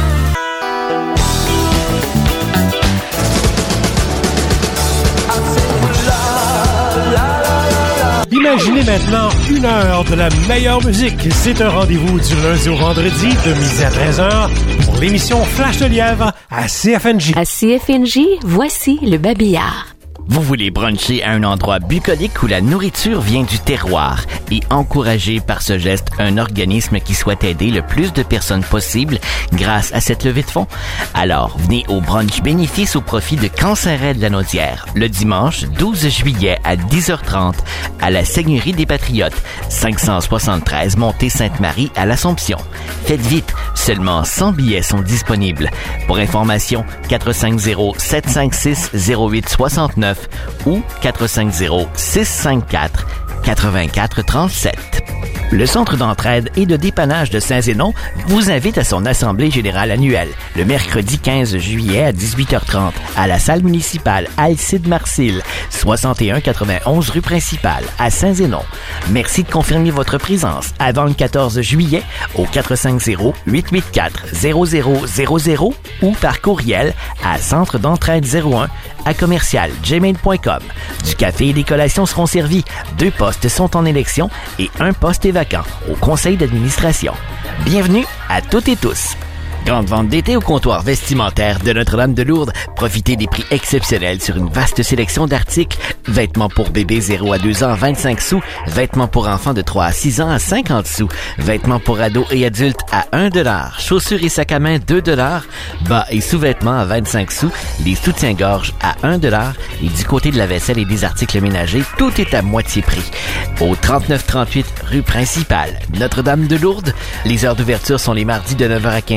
Imaginez maintenant une heure de la meilleure musique. C'est un rendez-vous du lundi au vendredi de midi à treize heures pour l'émission Flash de Lièvre à C F N J. À C F N J, voici le babillard. Vous voulez bruncher à un endroit bucolique où la nourriture vient du terroir et encourager par ce geste un organisme qui souhaite aider le plus de personnes possible grâce à cette levée de fonds? Alors, venez au brunch bénéfice au profit de Cancer-Aide la Naudière le dimanche douze juillet à dix heures trente à la Seigneurie des Patriotes, cinq cent soixante-treize Montée Sainte-Marie à l'Assomption. Faites vite, seulement cent billets sont disponibles. Pour information, quatre cinq zéro, sept cinq six, zéro huit six neuf ou quatre cinq zéro, six cinq quatre, huit quatre trois sept. Le Centre d'entraide et de dépannage de Saint-Zénon vous invite à son assemblée générale annuelle le mercredi quinze juillet à dix-huit heures trente à la salle municipale Alcide Marcil, soixante et un quatre-vingt-onze rue principale à Saint-Zénon. Merci de confirmer votre présence avant le quatorze juillet au quatre cinq zéro, huit huit quatre, zéro zéro zéro zéro ou par courriel à centre d'entraide zéro un à commercial gmail point com. Du café et des collations seront servis. Deux postes sont en élection et un poste est vacant au conseil d'administration. Bienvenue à toutes et tous. Grande vente d'été au comptoir vestimentaire de Notre-Dame-de-Lourdes. Profitez des prix exceptionnels sur une vaste sélection d'articles. Vêtements pour bébés zéro à deux ans à vingt-cinq sous. Vêtements pour enfants de trois à six ans à cinquante sous. Vêtements pour ados et adultes à un dollar. Chaussures et sacs à main deux dollars. Bas et sous-vêtements à vingt-cinq sous. Les soutiens-gorge à un dollar. Et du côté de la vaisselle et des articles ménagers, tout est à moitié prix. Au trente-neuf trente-huit rue principale, Notre-Dame-de-Lourdes. Les heures d'ouverture sont les mardis de neuf heures à quinze heures et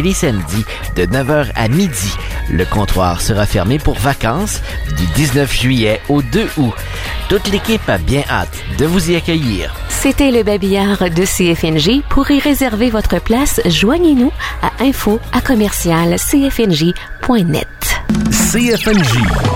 et les samedis de neuf heures à midi. Le comptoir sera fermé pour vacances du dix-neuf juillet au deux août. Toute l'équipe a bien hâte de vous y accueillir. C'était le babillard de C F N J. Pour y réserver votre place, joignez-nous à info à commercial c f n j point net. C F N J.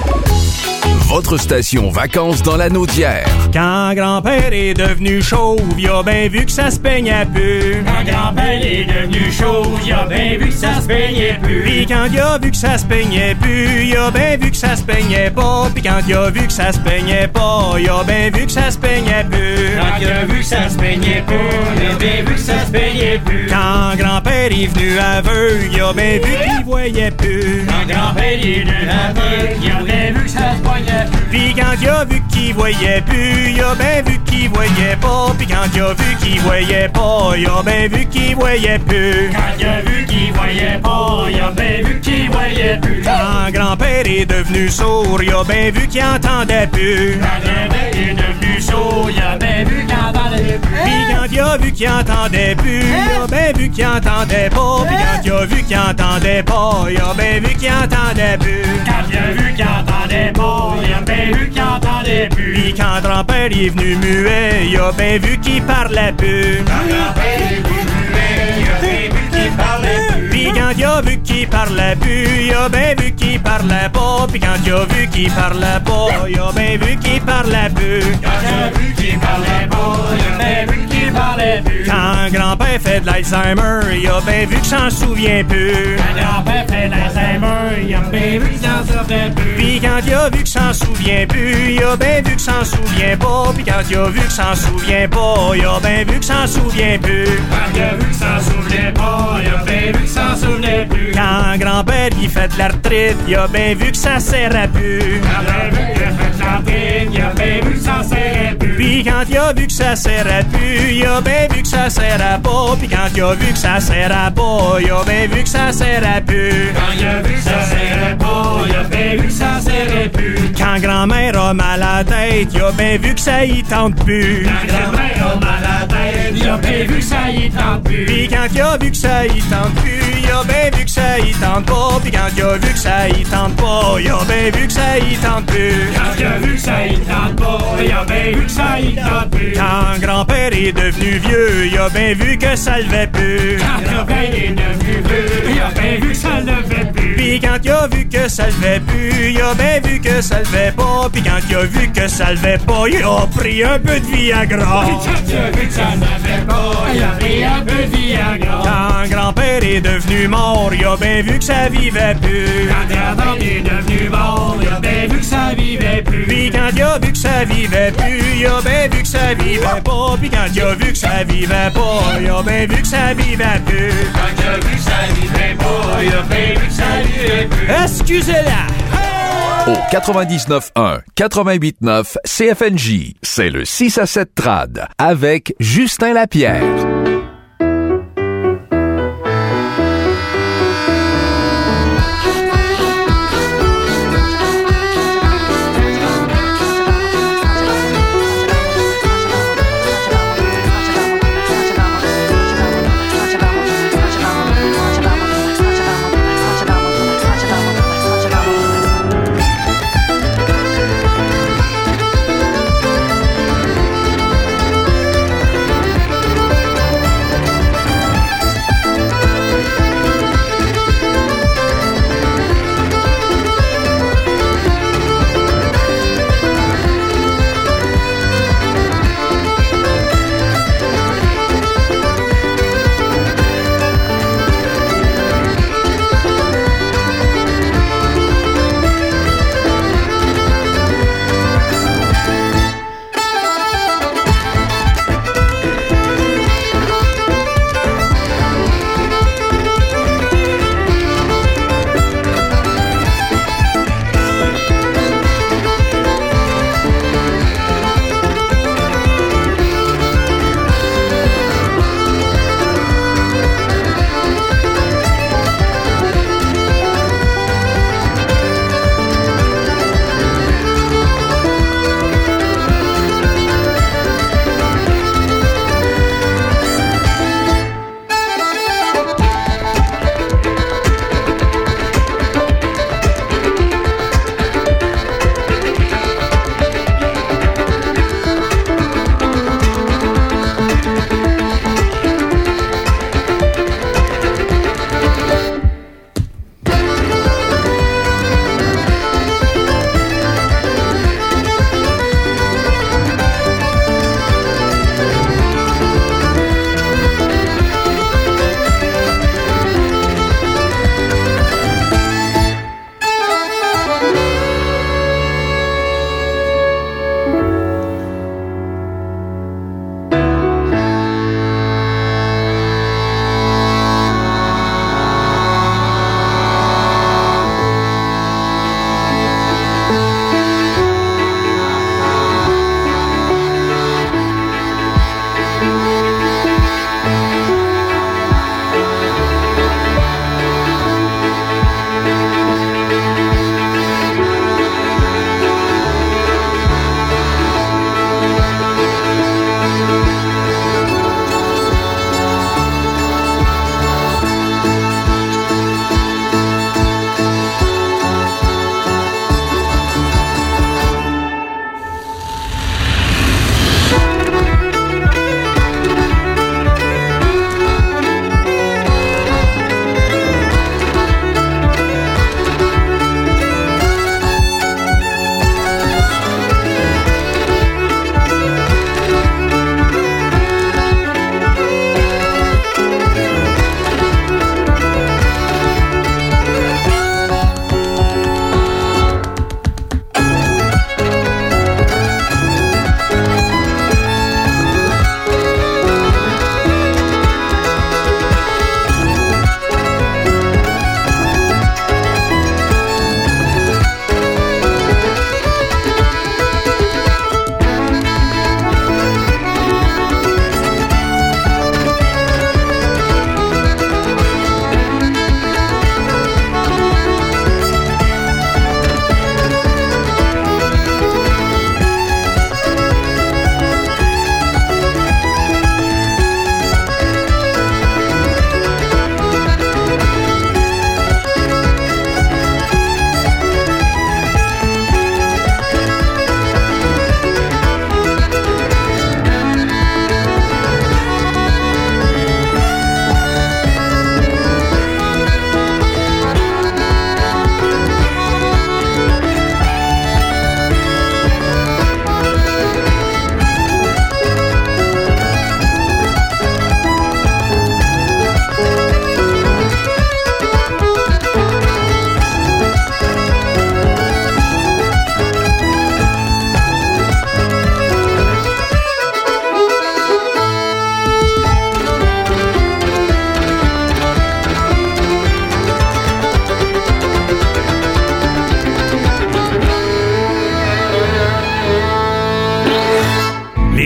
Votre station vacances dans la Naudière. Quand grand-père est devenu chauve, il a bien vu que ça se peignait plus. Quand grand-père est devenu chauve, il a bien vu que ça se peignait plus. Puis quand il a vu que ça se peignait plus, il a bien vu que ça se peignait pas. Puis quand il a vu que ça se peignait pas, il a bien vu que ça se peignait plus. Quand il a vu que ça se peignait pas, il a bien vu que ça se peignait plus. Quand grand-père est venu aveugle, il a bien vu qu'il voyait plus. Quand grand-père est venu aveugle, il a bien vu que ça se poignait plus. Puis quand il a vu qu'il voyait plus, il a bien vu qu'il voyait pas. Puis quand il a vu qu'il voyait pas, il a bien vu qu'il voyait plus. Quand il a vu qu'il voyait pas, il a bien vu qu'il voyait plus. Quand grand-père est devenu sourd, il a bien vu qu'il entendait plus. Quand grand-père est devenu sourd, il a bien vu qu'il entendait plus. Puis quand il a vu qu'il entendait plus, il a bien vu qu'il entendait pas. Puis quand il a vu qu'il entendait pas, il a bien vu qu'il entendait plus. Quand il a vu qu'il entendait pas, il a bien vu qu'il entendait plus. Puis quand grand-père est venu muet, il a bien vu qu'il parlait plus. Quand grand-père est venu muet, il a bien vu qu'il parlait plus. Puis quand il a vu qu'il parlait plus, il a bien vu qu'il parlait pas. Puis quand il a vu qu'il parlait pas, il a bien vu qu'il parlait plus. Quand il a vu qu'il parlait pas, il a bien vu qu'il parlait plus. Quand grand-père fait de l'Alzheimer, il a bien vu que s'en souvient plus. Quand grand-père fait de l'Alzheimer, il a bien vu que s'en souvient plus. Puis quand il a vu que s'en souvient plus, il a bien vu que s'en souvient pas. Puis quand il a vu que s'en souvient pas, il a bien vu que s'en souvient plus. Quand il a vu que s'en souvient pas, il a bien vu que s'en souvient plus. Quand grand-père il fait de l'arthrite, il a bien vu que ça serrait plus. Quand il a vu qu'il a fait de l'arthrite, il a bien vu que ça serrait plus. Puis quand il a vu que ça serrait plus, il a bien vu que ça serrait pas. Puis quand il a vu que ça serrait pas, il a bien vu que ça serrait plus. Quand il a vu que ça serrait pas, il a bien vu que ça serrait plus. Quand grand-mère a mal à la tête, il a bien vu que ça y tente plus. Quand grand-mère a mal à la tête, il a bien vu que ça y tente plus. Puis quand il a vu que ça y tente plus, il a bien vu que ça y tente pas. Puis quand il a vu que ça y tente pas, il a bien vu que ça y tente plus. Quand il a vu que ça y tente pas, il a bien vu que ça y tente plus. Quand grand-père est devenu vieux, il a bien vu que ça levait plus. Quand grand-père est devenu vieux, il a bien vu que ça levait plus. Puis quand il a vu que ça levait plus, il a bien vu que ça levait pas. Puis quand il a vu que ça levait pas, il a pris un peu de Viagra. Puis quand il a vu que ça levait pas, il a pris un peu de Viagra. Quand grand-père est devenu mort, il a bien vu que ça vivait plus. Quand grand-père est devenu mort, il a bien vu que ça vivait plus. Puis quand il a vu que ça vivait plus, il a bien vu que ça vivait pas. Puis quand il a vu que ça vivait pas, il a bien vu que ça vivait plus. Quand il a vu que ça vivait pas, il a bien vu que ça vivait plus. Excusez-la! Au quatre-vingt-dix-neuf un, quatre-vingt-huit neuf C F N J, c'est le six à sept Trad avec Justin Lapierre.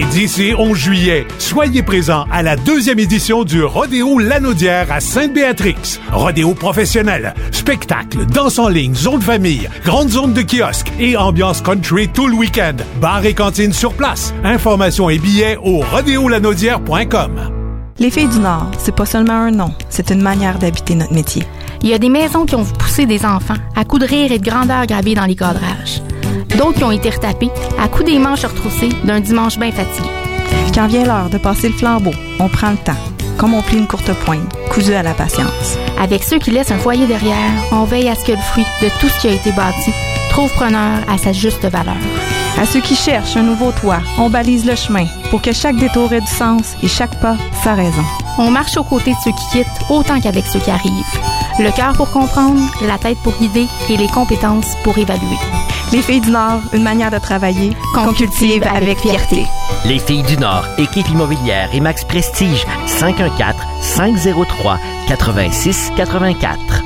D'ici onze juillet, soyez présents à la deuxième édition du Rodéo Lanaudière à Sainte-Béatrix. Rodéo professionnel, spectacle, danse en ligne, zone famille, grande zone de kiosque et ambiance country tout le week-end. Bar et cantine sur place. Informations et billets au rodéo lanaudière point com. Les Filles du Nord, c'est pas seulement un nom, c'est une manière d'habiter notre métier. Il y a des maisons qui ont poussé des enfants à coups de rire et de grandeur gravés dans les cadrages. D'autres qui ont été retapés à coups des manches retroussées d'un dimanche bien fatigué. Quand vient l'heure de passer le flambeau, on prend le temps, comme on plie une courte pointe, cousue à la patience. Avec ceux qui laissent un foyer derrière, on veille à ce que le fruit de tout ce qui a été bâti trouve preneur à sa juste valeur. À ceux qui cherchent un nouveau toit, on balise le chemin pour que chaque détour ait du sens et chaque pas sa raison. On marche aux côtés de ceux qui quittent autant qu'avec ceux qui arrivent. Le cœur pour comprendre, la tête pour guider et les compétences pour évaluer. Les Filles du Nord, une manière de travailler qu'on cultive avec fierté. Les Filles du Nord, équipe immobilière et Max Prestige, cinq un quatre, cinq zéro trois, huit six huit quatre.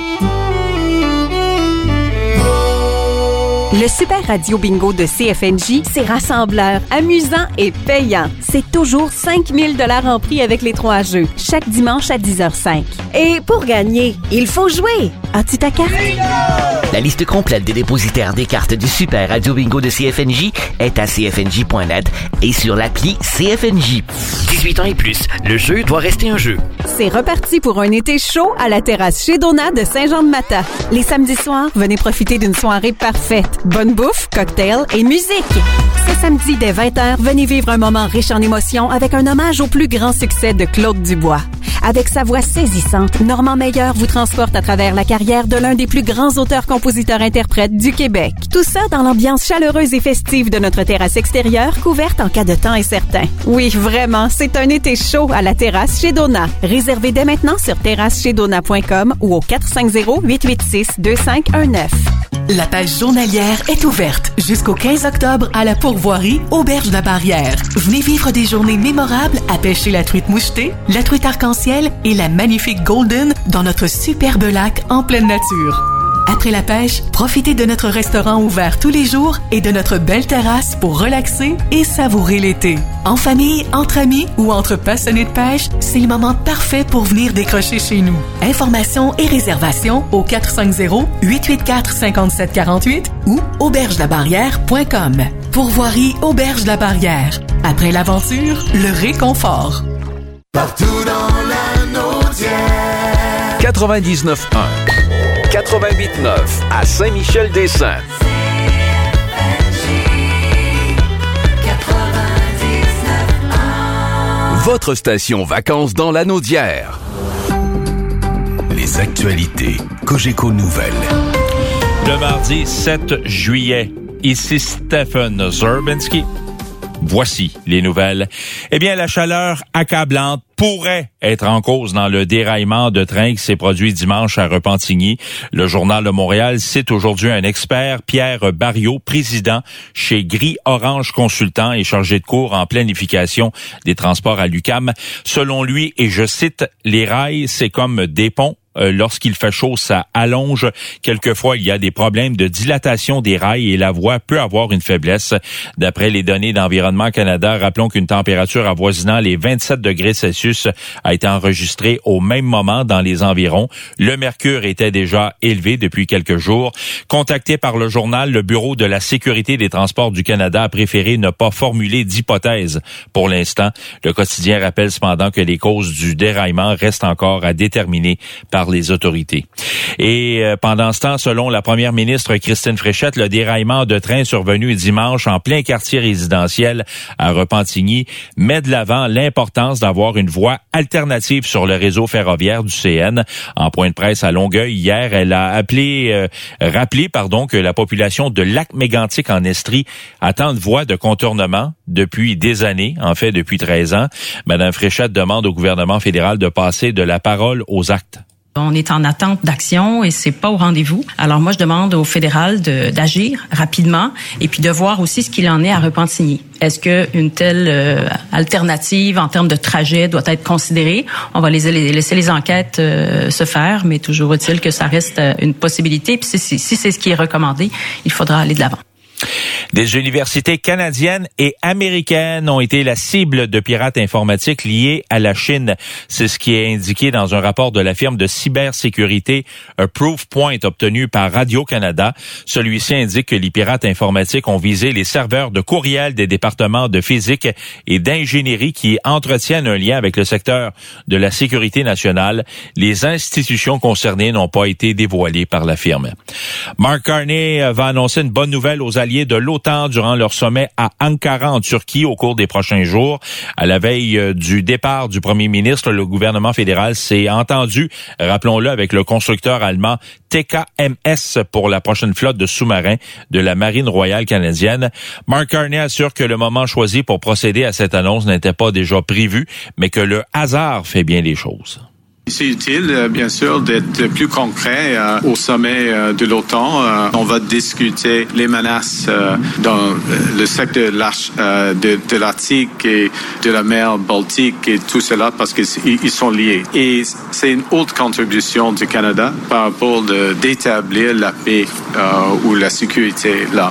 Le Super Radio Bingo de C F N J, c'est rassembleur, amusant et payant. C'est toujours cinq mille dollars en prix avec les trois jeux, chaque dimanche à dix heures cinq. Et pour gagner, il faut jouer. As-tu ta carte? La liste complète des dépositaires des cartes du Super Radio Bingo de C F N J est à c f n j point net et sur l'appli C F N J. dix-huit ans et plus, le jeu doit rester un jeu. C'est reparti pour un été chaud à la terrasse chez Donat de Saint-Jean-de-Mata. Les samedis soirs, venez profiter d'une soirée parfaite. Bonne bouffe, cocktails et musique. Ce samedi dès vingt heures, venez vivre un moment riche en émotions avec un hommage au plus grand succès de Claude Dubois. Avec sa voix saisissante, Normand Meyer vous transporte à travers la carrière de l'un des plus grands auteurs-compositeurs-interprètes du Québec. Tout ça dans l'ambiance chaleureuse et festive de notre terrasse extérieure, couverte en cas de temps incertain. Oui, vraiment, c'est un été chaud à la terrasse chez Donat. Réservez dès maintenant sur terrasse chez donat point com ou au quatre cinq zéro, huit huit six, deux cinq un neuf. La pêche journalière est ouverte jusqu'au quinze octobre à la pourvoirie Auberge de la Barrière. Venez vivre des journées mémorables à pêcher la truite mouchetée, la truite arc-en-ciel et la magnifique golden dans notre superbe lac en pleine nature. Après la pêche, profitez de notre restaurant ouvert tous les jours et de notre belle terrasse pour relaxer et savourer l'été. En famille, entre amis ou entre passionnés de pêche, c'est le moment parfait pour venir décrocher chez nous. Informations et réservations au quatre cinq zéro, huit huit quatre, cinq sept quatre huit ou auberge de la barrière point com. Pourvoirie Auberge de la Barrière. Après l'aventure, le réconfort. Partout dans la Naudière. quatre-vingt-dix-neuf un. quatre-vingt-huit neuf à Saint-Michel-des-Saints. Votre station vacances dans la Naudière. Les actualités Cogeco Nouvelles. Le mardi sept juillet, ici Stephen Zerbinski. Voici les nouvelles. Eh bien, la chaleur accablante pourrait être en cause dans le déraillement de train qui s'est produit dimanche à Repentigny. Le Journal de Montréal cite aujourd'hui un expert, Pierre Barriot, président chez Gris Orange Consultant et chargé de cours en planification des transports à l'U Q A M. Selon lui, et je cite, les rails, c'est comme des ponts. Euh, lorsqu'il fait chaud, ça allonge. Quelquefois, il y a des problèmes de dilatation des rails et la voie peut avoir une faiblesse. D'après les données d'Environnement Canada, rappelons qu'une température avoisinant les vingt-sept degrés Celsius a été enregistrée au même moment dans les environs. Le mercure était déjà élevé depuis quelques jours. Contacté par le journal, le Bureau de la sécurité des transports du Canada a préféré ne pas formuler d'hypothèse pour l'instant. Le quotidien rappelle cependant que les causes du déraillement restent encore à déterminer par les autorités. Et euh, pendant ce temps, selon la première ministre Christine Fréchette, le déraillement de train survenu dimanche en plein quartier résidentiel à Repentigny met de l'avant l'importance d'avoir une voie alternative sur le réseau ferroviaire du C N. En point de presse à Longueuil hier, elle a appelé, euh, rappelé pardon, que la population de Lac-Mégantic en Estrie attend une voie de contournement depuis des années, en fait depuis treize ans. Madame Fréchette demande au gouvernement fédéral de passer de la parole aux actes. On est en attente d'action et c'est pas au rendez-vous. Alors moi, je demande au fédéral de, d'agir rapidement et puis de voir aussi ce qu'il en est à Repentigny. Est-ce que une telle euh, alternative en termes de trajet doit être considérée? On va les, les laisser les enquêtes euh, se faire, mais toujours est-il que ça reste euh, une possibilité. Puis si, si, si c'est ce qui est recommandé, il faudra aller de l'avant. Des universités canadiennes et américaines ont été la cible de pirates informatiques liés à la Chine. C'est ce qui est indiqué dans un rapport de la firme de cybersécurité Proofpoint obtenu par Radio-Canada. Celui-ci indique que les pirates informatiques ont visé les serveurs de courriel des départements de physique et d'ingénierie qui entretiennent un lien avec le secteur de la sécurité nationale. Les institutions concernées n'ont pas été dévoilées par la firme. Mark Carney va annoncer une bonne nouvelle aux alliés de l'OTAN durant leur sommet à Ankara en Turquie au cours des prochains jours. À la veille du départ du premier ministre, le gouvernement fédéral s'est entendu, rappelons-le, avec le constructeur allemand T K M S pour la prochaine flotte de sous-marins de la Marine royale canadienne. Mark Carney assure que le moment choisi pour procéder à cette annonce n'était pas déjà prévu, mais que le hasard fait bien les choses. C'est utile, bien sûr, d'être plus concret euh, au sommet euh, de l'OTAN. Euh, on va discuter les menaces euh, dans le secteur euh, de, de l'Arctique et de la mer Baltique et tout cela parce qu'ils sont liés. Et c'est une haute contribution du Canada par rapport de, d'établir la paix euh, ou la sécurité là.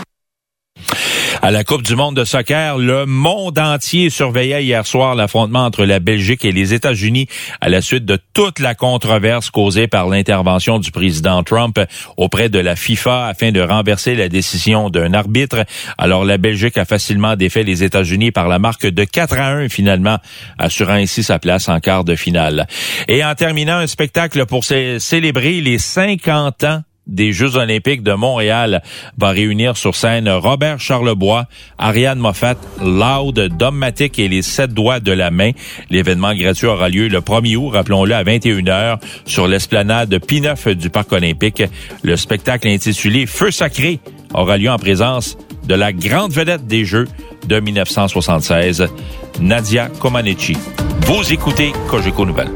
À la Coupe du monde de soccer, le monde entier surveillait hier soir l'affrontement entre la Belgique et les États-Unis à la suite de toute la controverse causée par l'intervention du président Trump auprès de la FIFA afin de renverser la décision d'un arbitre. Alors la Belgique a facilement défait les États-Unis par la marque de quatre à un finalement, assurant ainsi sa place en quart de finale. Et en terminant, un spectacle pour cé- célébrer les cinquante ans des Jeux olympiques de Montréal va réunir sur scène Robert Charlebois, Ariane Moffat, Loud, Dogmatic et les sept doigts de la main. L'événement gratuit aura lieu le premier août, rappelons-le, à vingt et une heures sur l'esplanade P neuf du Parc olympique. Le spectacle intitulé Feu sacré aura lieu en présence de la grande vedette des Jeux de dix-neuf cent soixante-seize, Nadia Comaneci. Vous écoutez Cogeco Nouvelles.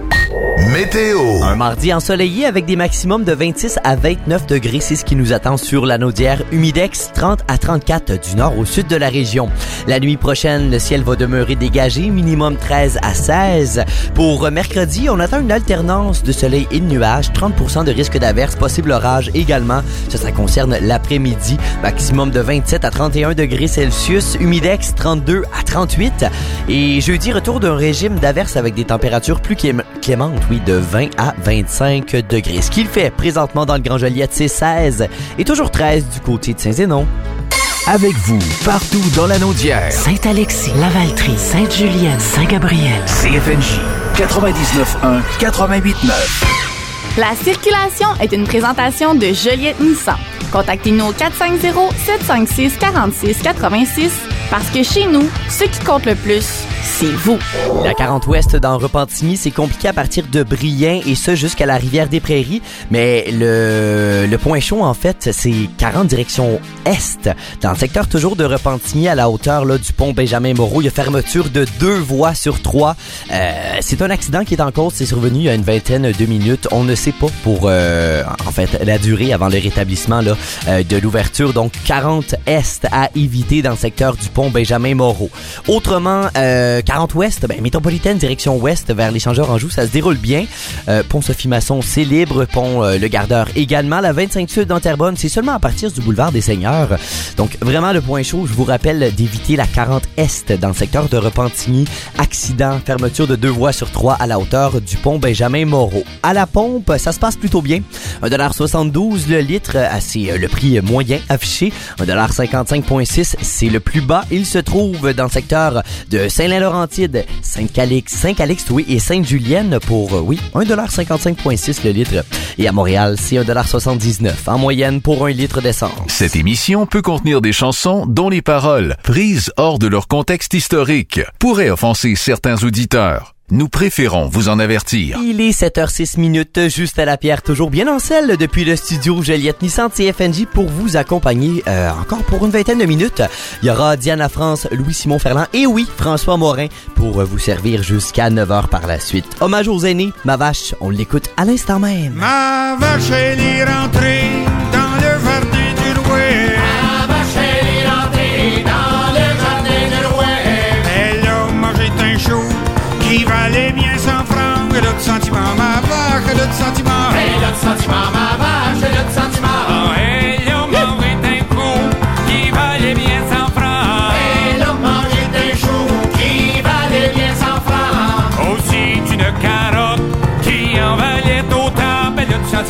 Météo. Un mardi ensoleillé avec des maximums de vingt-six à vingt-neuf degrés. C'est ce qui nous attend sur la Naudière. Humidex, trente à trente-quatre du nord au sud de la région. La nuit prochaine, le ciel va demeurer dégagé, minimum treize à seize. Pour mercredi, on attend une alternance de soleil et de nuages. trente pour cent de risque d'averse, possible orage également. Ça, ça concerne l'après-midi. Maximum de vingt-sept à trente et un degrés Celsius. Humidex, trente-deux à trente-huit. Et jeudi, retour d'un régime d'averse avec des températures plus clémentes. Oui, de vingt à vingt-cinq degrés. Ce qu'il fait présentement dans le Grand Joliette, c'est seize et toujours treize du côté de Saint-Zénon. Avec vous, partout dans la Naudière. Saint-Alexis, Lavaltrie, Sainte-Julienne, Saint-Gabriel. C F N J, quatre-vingt-dix-neuf un, quatre-vingt-huit neuf. La circulation est une présentation de Joliette Nissan. Contactez-nous au quatre cinq zéro, sept cinq six, quatre six huit six parce que chez nous, ce qui compte le plus, c'est vous. La quarante ouest dans Repentigny, c'est compliqué à partir de Brien et ça jusqu'à la Rivière-des-Prairies. Mais le, le point chaud, en fait, c'est quarante direction est. Dans le secteur toujours de Repentigny, à la hauteur là, du pont Benjamin-Moreau, il y a fermeture de deux voies sur trois. Euh, c'est un accident qui est en cause. C'est survenu il y a une vingtaine de minutes. On ne sait pas pour, euh, en fait, la durée avant le rétablissement là, euh, de l'ouverture. Donc, quarante est à éviter dans le secteur du pont Benjamin-Moreau. Autrement, euh, quarante ouest, ben, métropolitaine, direction ouest vers l'échangeur Anjou, ça se déroule bien. Euh, pont Sophie-Masson, c'est libre. Pont euh, Le Gardeur également. La vingt-cinq sud dans Terrebonne, c'est seulement à partir du boulevard des Seigneurs. Donc, vraiment, le point chaud, je vous rappelle d'éviter la quarante est dans le secteur de Repentigny. Accident, fermeture de deux voies sur trois à la hauteur du pont Benjamin-Moreau. À la pompe, ça se passe plutôt bien. un dollar soixante-douze le litre, c'est le prix moyen affiché. un dollar cinquante-cinq virgule six, c'est le plus bas. Il se trouve dans le secteur de Saint-Laurentide, Sainte-Calix, Saint-Calix, oui, et Sainte-Julienne pour, oui, un dollar cinquante-cinq virgule six le litre. Et à Montréal, c'est un dollar soixante-dix-neuf en moyenne pour un litre d'essence. Cette émission peut contenir des chansons dont les paroles, prises hors de leur contexte historique, pourraient offenser certains auditeurs. Nous préférons vous en avertir. Il est sept heures six minutes, juste à la pierre, toujours bien en selle depuis le studio Joliette Nissan C F N J pour vous accompagner euh, encore pour une vingtaine de minutes. Il y aura Diana France, Louis-Simon Ferland et oui, François Morin pour vous servir jusqu'à neuf heures par la suite. Hommage aux aînés, ma vache, on l'écoute à l'instant même. Ma vache, elle est rentrée dans le jardin du roi. Ma vache, elle est rentrée dans le jardin du roi. Elle a mangé un chou qui valait bien cent francs. Elle a du sentiment, ma vache, elle a du sentiment. Elle a du sentiment, ma vache, elle a du sentiment. Oh, elle a mangé un coup qui valait bien cent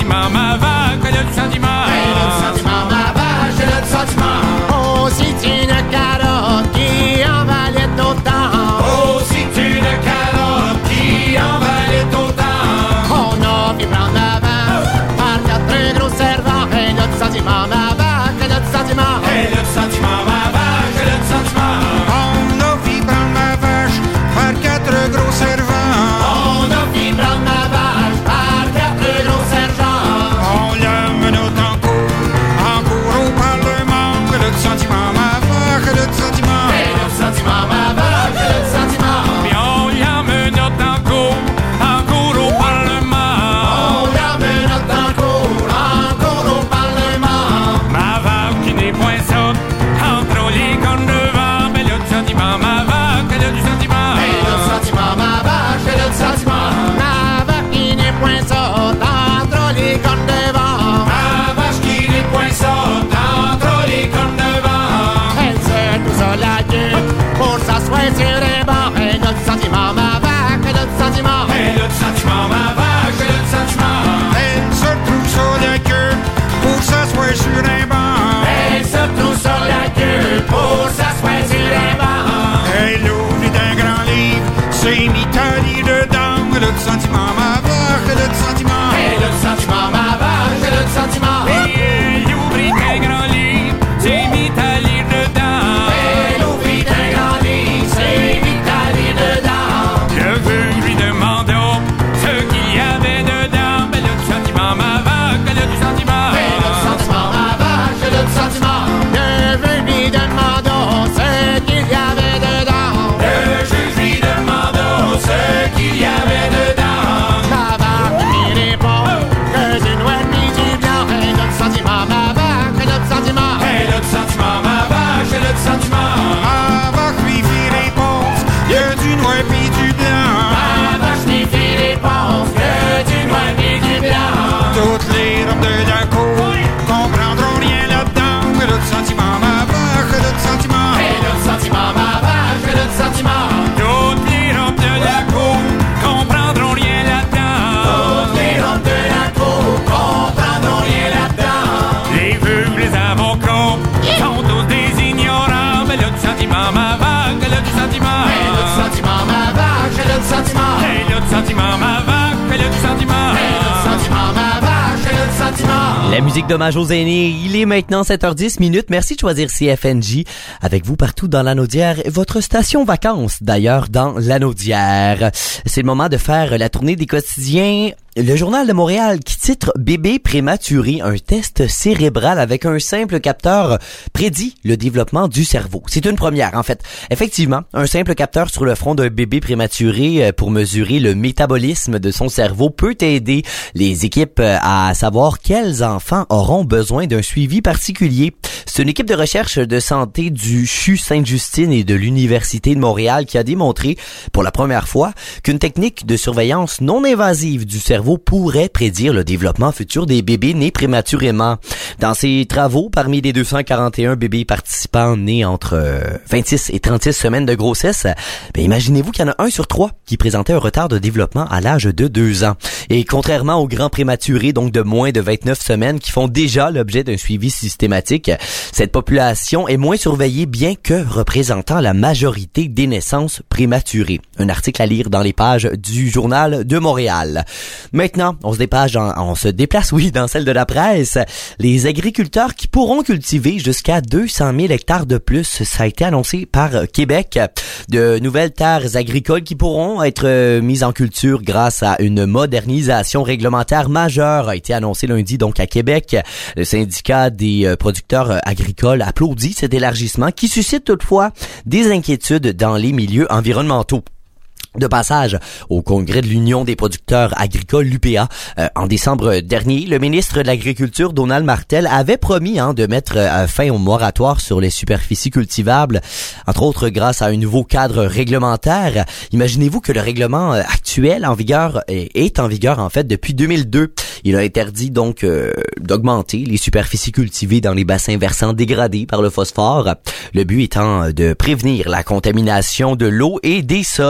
sentiment, ma vache, elle a du sentiment. Elle a du sentiment, ma vache, elle a du sentiment. Oh, c'est une carotte qui en valait autant. Oh, c'est une carotte qui en valait autant. On a fait prendre ma vache par quatre gros servants. Elle a du sentiment, ma vache, elle a du sentiment. Elle a du sentiment, ma vache, elle a du sentiment. On a vu prendre ma vache par quatre gros servants. On a fait prendre ma vache par quatre gros sergents. On la menotte en cours, en cours au Parlement. Elle a du sentiment, ma vache, elle a du sentiment. Elle a du sentiment, ma vache, elle a du sentiment. Puis on la menotte en cours, en cours au Parlement. On la menotte en cours, en cours au Parlement. Ma vache qui n'est point sotte, entre les cornes devant. Elle a du sentiment, ma vache, elle a du sentiment. Elle a du sentiment, ma vache, elle a du sentiment. Ma vache qui n'est point saute, entre les cornes devant. Ma vache qui n'est point sotte, entre les cornes devant. Elle se pousse à la queue pour s'asseoir sur un banc. Elle a du sentiment, ma vache, elle a du sentiment. Elle a du sentiment, ma vache, elle a du sentiment. Elle se trouve sur la queue pour s'asseoir sur un banc. Elle se trouve sur la queue pour s'asseoir sur un banc. Elle ouvre d'un grand livre, c'est mis ta lit dedans. Elle a du sentiment, ma vache, elle a du sentiment. Elle a du sentiment, ma vache, elle a du sentiment. Elle ouvrit un grand livre, c'est mis à lire dedans. Elle ouvrit un grand livre, c'est mis à lire dedans. Je veux lui demander ce qu'il y avait dedans. Elle a du sentiment, ma vache, elle a du sentiment. Elle a du sentiment, ma vache, elle a du sentiment. Je veux lui demander ce qu'il y avait dedans. Le juge lui demande ce qu'il y avait dedans. Ma vache lui répond que c'est noir puis du blanc. Elle a du sentiment, ma vache, elle a du sentiment. Elle a du sentiment, ma vache, elle a du sentiment. Ma vache lui fit réponse, y a du noir pis du blanc. Ma vache lui fit réponse que du noir puis du blanc. Toutes les robes de la cour comprendront rien là-dedans. Elle a du sentiment, ma vache, elle a du sentiment. Elle a du sentiment, ma vache, elle a du sentiment. Toutes les robes de la cour comprendront rien là-dedans. Toutes les robes de la cour comprendront rien là-dedans. Les vues, les avocats sont tous des ignorants. Elle a du sentiment, ma vache, elle a du sentiment. Elle a du sentiment, ma vache, elle a du sentiment. Elle a du sentiment, ma vache, elle a du sentiment. Elle a du sentiment, ma vache, elle a du sentiment. La musique d'hommage aux aînés, il est maintenant sept heures dix minutes. Merci de choisir C F N J avec vous partout dans l'Anaudière, votre station vacances d'ailleurs dans l'Anaudière. C'est le moment de faire la tournée des quotidiens. Le Journal de Montréal qui titre « Bébé prématuré, un test cérébral avec un simple capteur prédit le développement du cerveau ». C'est une première en fait. Effectivement, un simple capteur sur le front d'un bébé prématuré pour mesurer le métabolisme de son cerveau peut aider les équipes à savoir quels enfants auront besoin d'un suivi particulier. C'est une équipe de recherche de santé du C H U Sainte-Justine et de l'Université de Montréal qui a démontré pour la première fois qu'une technique de surveillance non invasive du cerveau pourrait prédire le développement futur des bébés nés prématurément. Dans ces travaux, parmi les deux cent quarante et un bébés participants nés entre vingt-six et trente-six semaines de grossesse, ben imaginez-vous qu'il y en a un sur trois qui présentait un retard de développement à l'âge de deux ans. Et contrairement aux grands prématurés, donc de moins de vingt-neuf semaines, qui font déjà l'objet d'un suivi systématique, cette population est moins surveillée bien que représentant la majorité des naissances prématurées. Un article à lire dans les pages du Journal de Montréal. Maintenant, on se déplace, dans, on se déplace, oui, dans celle de la presse. Les agriculteurs qui pourront cultiver jusqu'à deux cent mille hectares de plus, ça a été annoncé par Québec. De nouvelles terres agricoles qui pourront être mises en culture grâce à une modernisation réglementaire majeure a été annoncée lundi donc à Québec. Le syndicat des producteurs agricoles applaudit cet élargissement qui suscite toutefois des inquiétudes dans les milieux environnementaux. De passage au congrès de l'Union des producteurs agricoles, l'U P A, euh, en décembre dernier, le ministre de l'Agriculture, Donald Martel, avait promis hein, de mettre euh, fin au moratoire sur les superficies cultivables, entre autres grâce à un nouveau cadre réglementaire. Imaginez-vous que le règlement euh, actuel en vigueur est, est en vigueur en fait depuis deux mille deux. Il a interdit donc euh, d'augmenter les superficies cultivées dans les bassins versants dégradés par le phosphore. Le but étant de prévenir la contamination de l'eau et des sols par des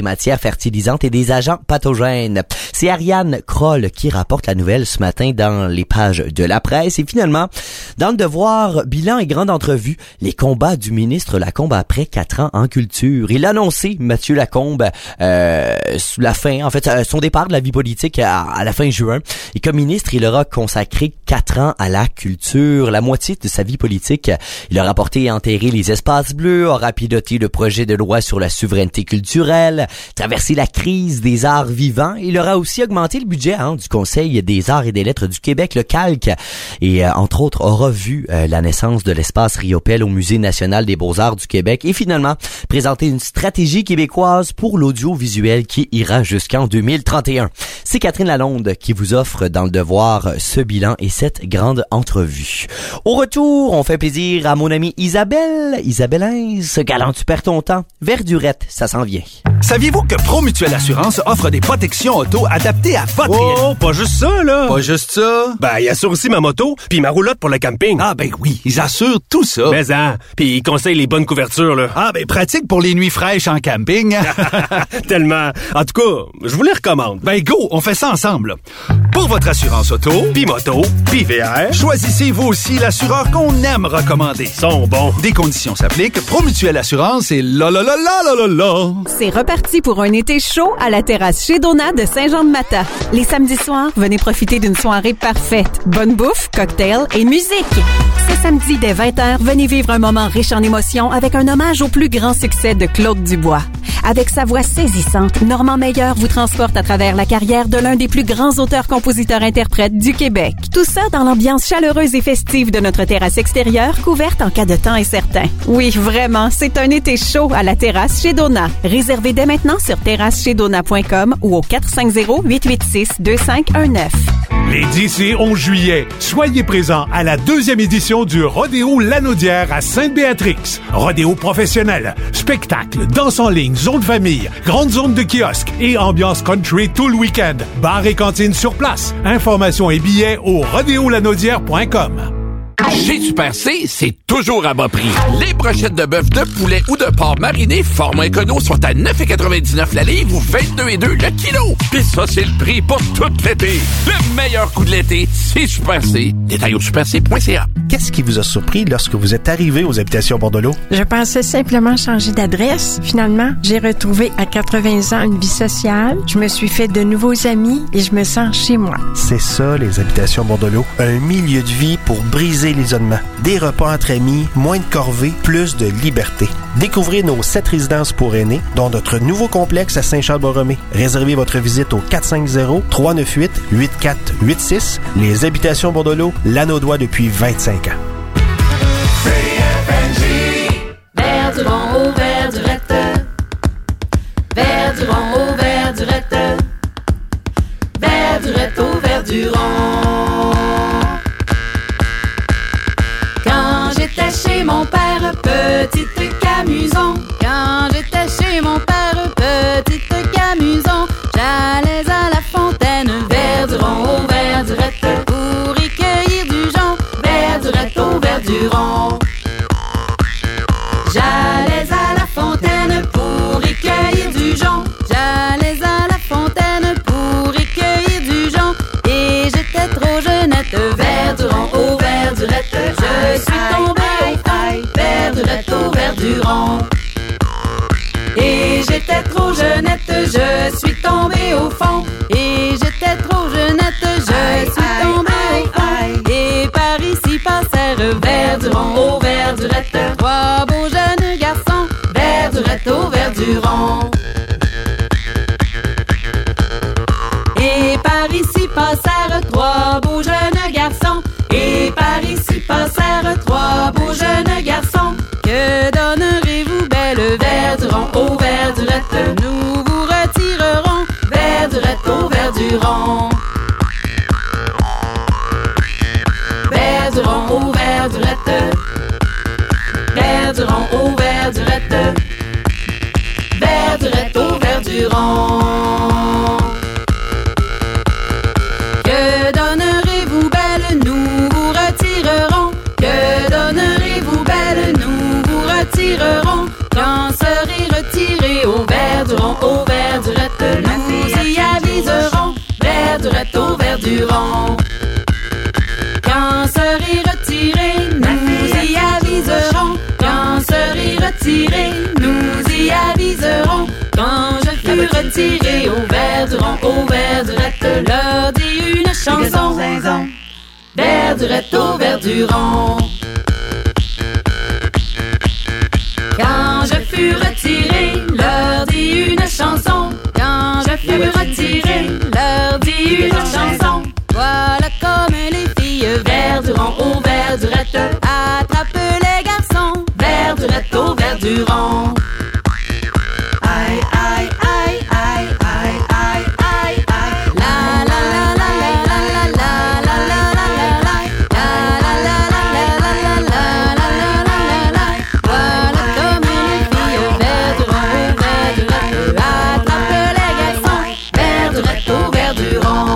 des matières fertilisantes et des agents pathogènes. C'est Ariane Kroll qui rapporte la nouvelle ce matin dans les pages de la presse. Et finalement, dans le devoir, bilan et grande entrevue, les combats du ministre Lacombe après quatre ans en culture. Il a annoncé, Mathieu Lacombe, euh, sous la fin, en fait, son départ de la vie politique à, à la fin juin. Et comme ministre, il aura consacré quatre ans à la culture. La moitié de sa vie politique, il a rapporté et enterré les espaces bleus, aura piloté le projet de loi sur la souveraineté culturelle, traversé la crise des arts vivants. Il aura aussi augmenté le budget hein, du Conseil des arts et des lettres du Québec, le C A L C, et euh, entre autres aura vu euh, la naissance de l'espace Riopelle au Musée national des beaux-arts du Québec et finalement présenter une stratégie québécoise pour l'audiovisuel qui ira jusqu'en deux mille trente et un. C'est Catherine Lalonde qui vous offre dans le devoir ce bilan et cette grande entrevue. Au retour, on fait plaisir à mon amie Isabelle. Isabelle Hins, galant, tu perds ton temps. Verdurette, ça s'en vient. Saviez-vous que Promutuelle Assurance offre des protections auto adaptées à votre... Oh, pas juste ça, là! Pas juste ça? Ben, ils assurent aussi ma moto, puis ma roulotte pour le camping. Ah, ben oui, ils assurent tout ça. Mais hein, puis ils conseillent les bonnes couvertures, là. Ah, ben pratique pour les nuits fraîches en camping. Tellement. En tout cas, je vous les recommande. Ben go, on fait ça ensemble. Pour votre assurance auto, puis moto, puis V R, choisissez vous aussi l'assureur qu'on aime recommander. Ils sont bons. Des conditions s'appliquent. Promutuelle Assurance et la la la la la la la. C'est reparti pour un été chaud à la terrasse chez Donat de Saint-Jean-de-Mata. Les samedis soirs, venez profiter d'une soirée parfaite. Bonne bouffe, cocktail et musique. Ce samedi dès vingt heures, venez vivre un moment riche en émotions avec un hommage au plus grand succès de Claude Dubois. Avec sa voix saisissante, Normand Meilleur vous transporte à travers la carrière de l'un des plus grands auteurs-compositeurs-interprètes du Québec. Tout ça dans l'ambiance chaleureuse et festive de notre terrasse extérieure, couverte en cas de temps incertain. Oui, vraiment, c'est un été chaud à la terrasse chez Donat. Réservez dès maintenant sur terrasse chez donat point com ou au quatre cinq zéro, huit huit six, deux cinq un neuf. Les dix et onze juillet, soyez présents à la deuxième édition du Rodéo Lanaudière à Sainte-Béatrix. Rodéo professionnel, spectacle, danse en ligne, zone de famille, grande zone de kiosque et ambiance country tout le week-end. Bar et cantine sur place. Informations et billets au rodéo lanaudière point com. Chez Super C, c'est toujours à bas prix. Les brochettes de bœuf, de poulet ou de porc mariné format écono sont à neuf quatre-vingt-dix-neuf la livre ou vingt-deux et deux le kilo. Pis ça, c'est le prix pour tout l'été. Le meilleur coup de l'été, c'est Super C. Détail au super c point c a. Qu'est-ce qui vous a surpris lorsque vous êtes arrivé aux Habitations Bordelot? Je pensais simplement changer d'adresse. Finalement, j'ai retrouvé à quatre-vingts ans une vie sociale. Je me suis fait de nouveaux amis et je me sens chez moi. C'est ça, les Habitations Bordelot. Un milieu de vie pour briser l'isolement. Des repas entre amis, moins de corvées, plus de liberté. Découvrez nos sept résidences pour aînés, dont notre nouveau complexe à Saint-Charles-Borromée. Réservez votre visite au quatre cinq zéro, trois neuf huit, huit quatre huit six. Les Habitations Bordelot, l'Anaudois depuis vingt-cinq ans. Verdurant au Verdurette. Verdurant au Verdurette. Verdurette au Verdurant. Quand j'étais chez mon père, petit truc amusant. Quand j'étais chez mon père, petit truc amusant. J'allais à la fontaine, Verdurant au Verdurette, pour y cueillir du jonc, Verdurette au Verdurant. J'allais à la fontaine pour y cueillir du jonc. J'allais à la fontaine pour y cueillir du jonc. Et j'étais trop jeunette, Verdurant au Verdurette. Je suis tombée au Verdurette au Verdurant. Et j'étais trop jeunette, je suis tombée au fond. Et j'étais trop jeunette, je suis tombée au fond. Et par ici passèrent Verdurant au Verdurette. Trois beaux jeunes garçons, Verdurette au Verdurant. Et par ici passèrent trois beaux jeunes garçons. Et par ici passèrent trois beaux jeunes garçons. Que donnerez-vous, belle Verdurant au Verdurette? Nous vous retirerons, Verdurette au Verdurant. Verdurant au Verdurette. Verdurant au Verdurette. Verdurette au Verdurant. Que donnerez-vous, belle? Nous vous retirerons. Que donnerez-vous, belle? Nous vous retirerons. Quand serez retiré au Verdurant, au Verdurant. retiré, nous y aviserons. Quand je fus retiré au Verduront, au Verdurette, leur dit une chanson. Verdurette au Verduront. Quand je fus retiré, leur dit une chanson. Quand je fus retiré, leur dit une chanson. Voilà comme les filles Verduront au Verdurette attrape les garçons. Verdurette au Verduront. Aïe, aïe, aïe, aïe, aïe, aïe, aïe, aïe. La la la la la la la la la la la la. La la la la la la la la la la la. Voilà comme les filles Verduront au Verdurette attrape les garçons. Verdurette au Verduront.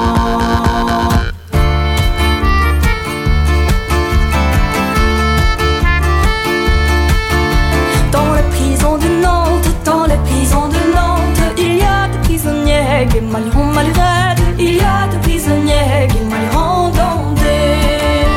Maliront, malirette, il y a des prisonniers qui maliront dandés.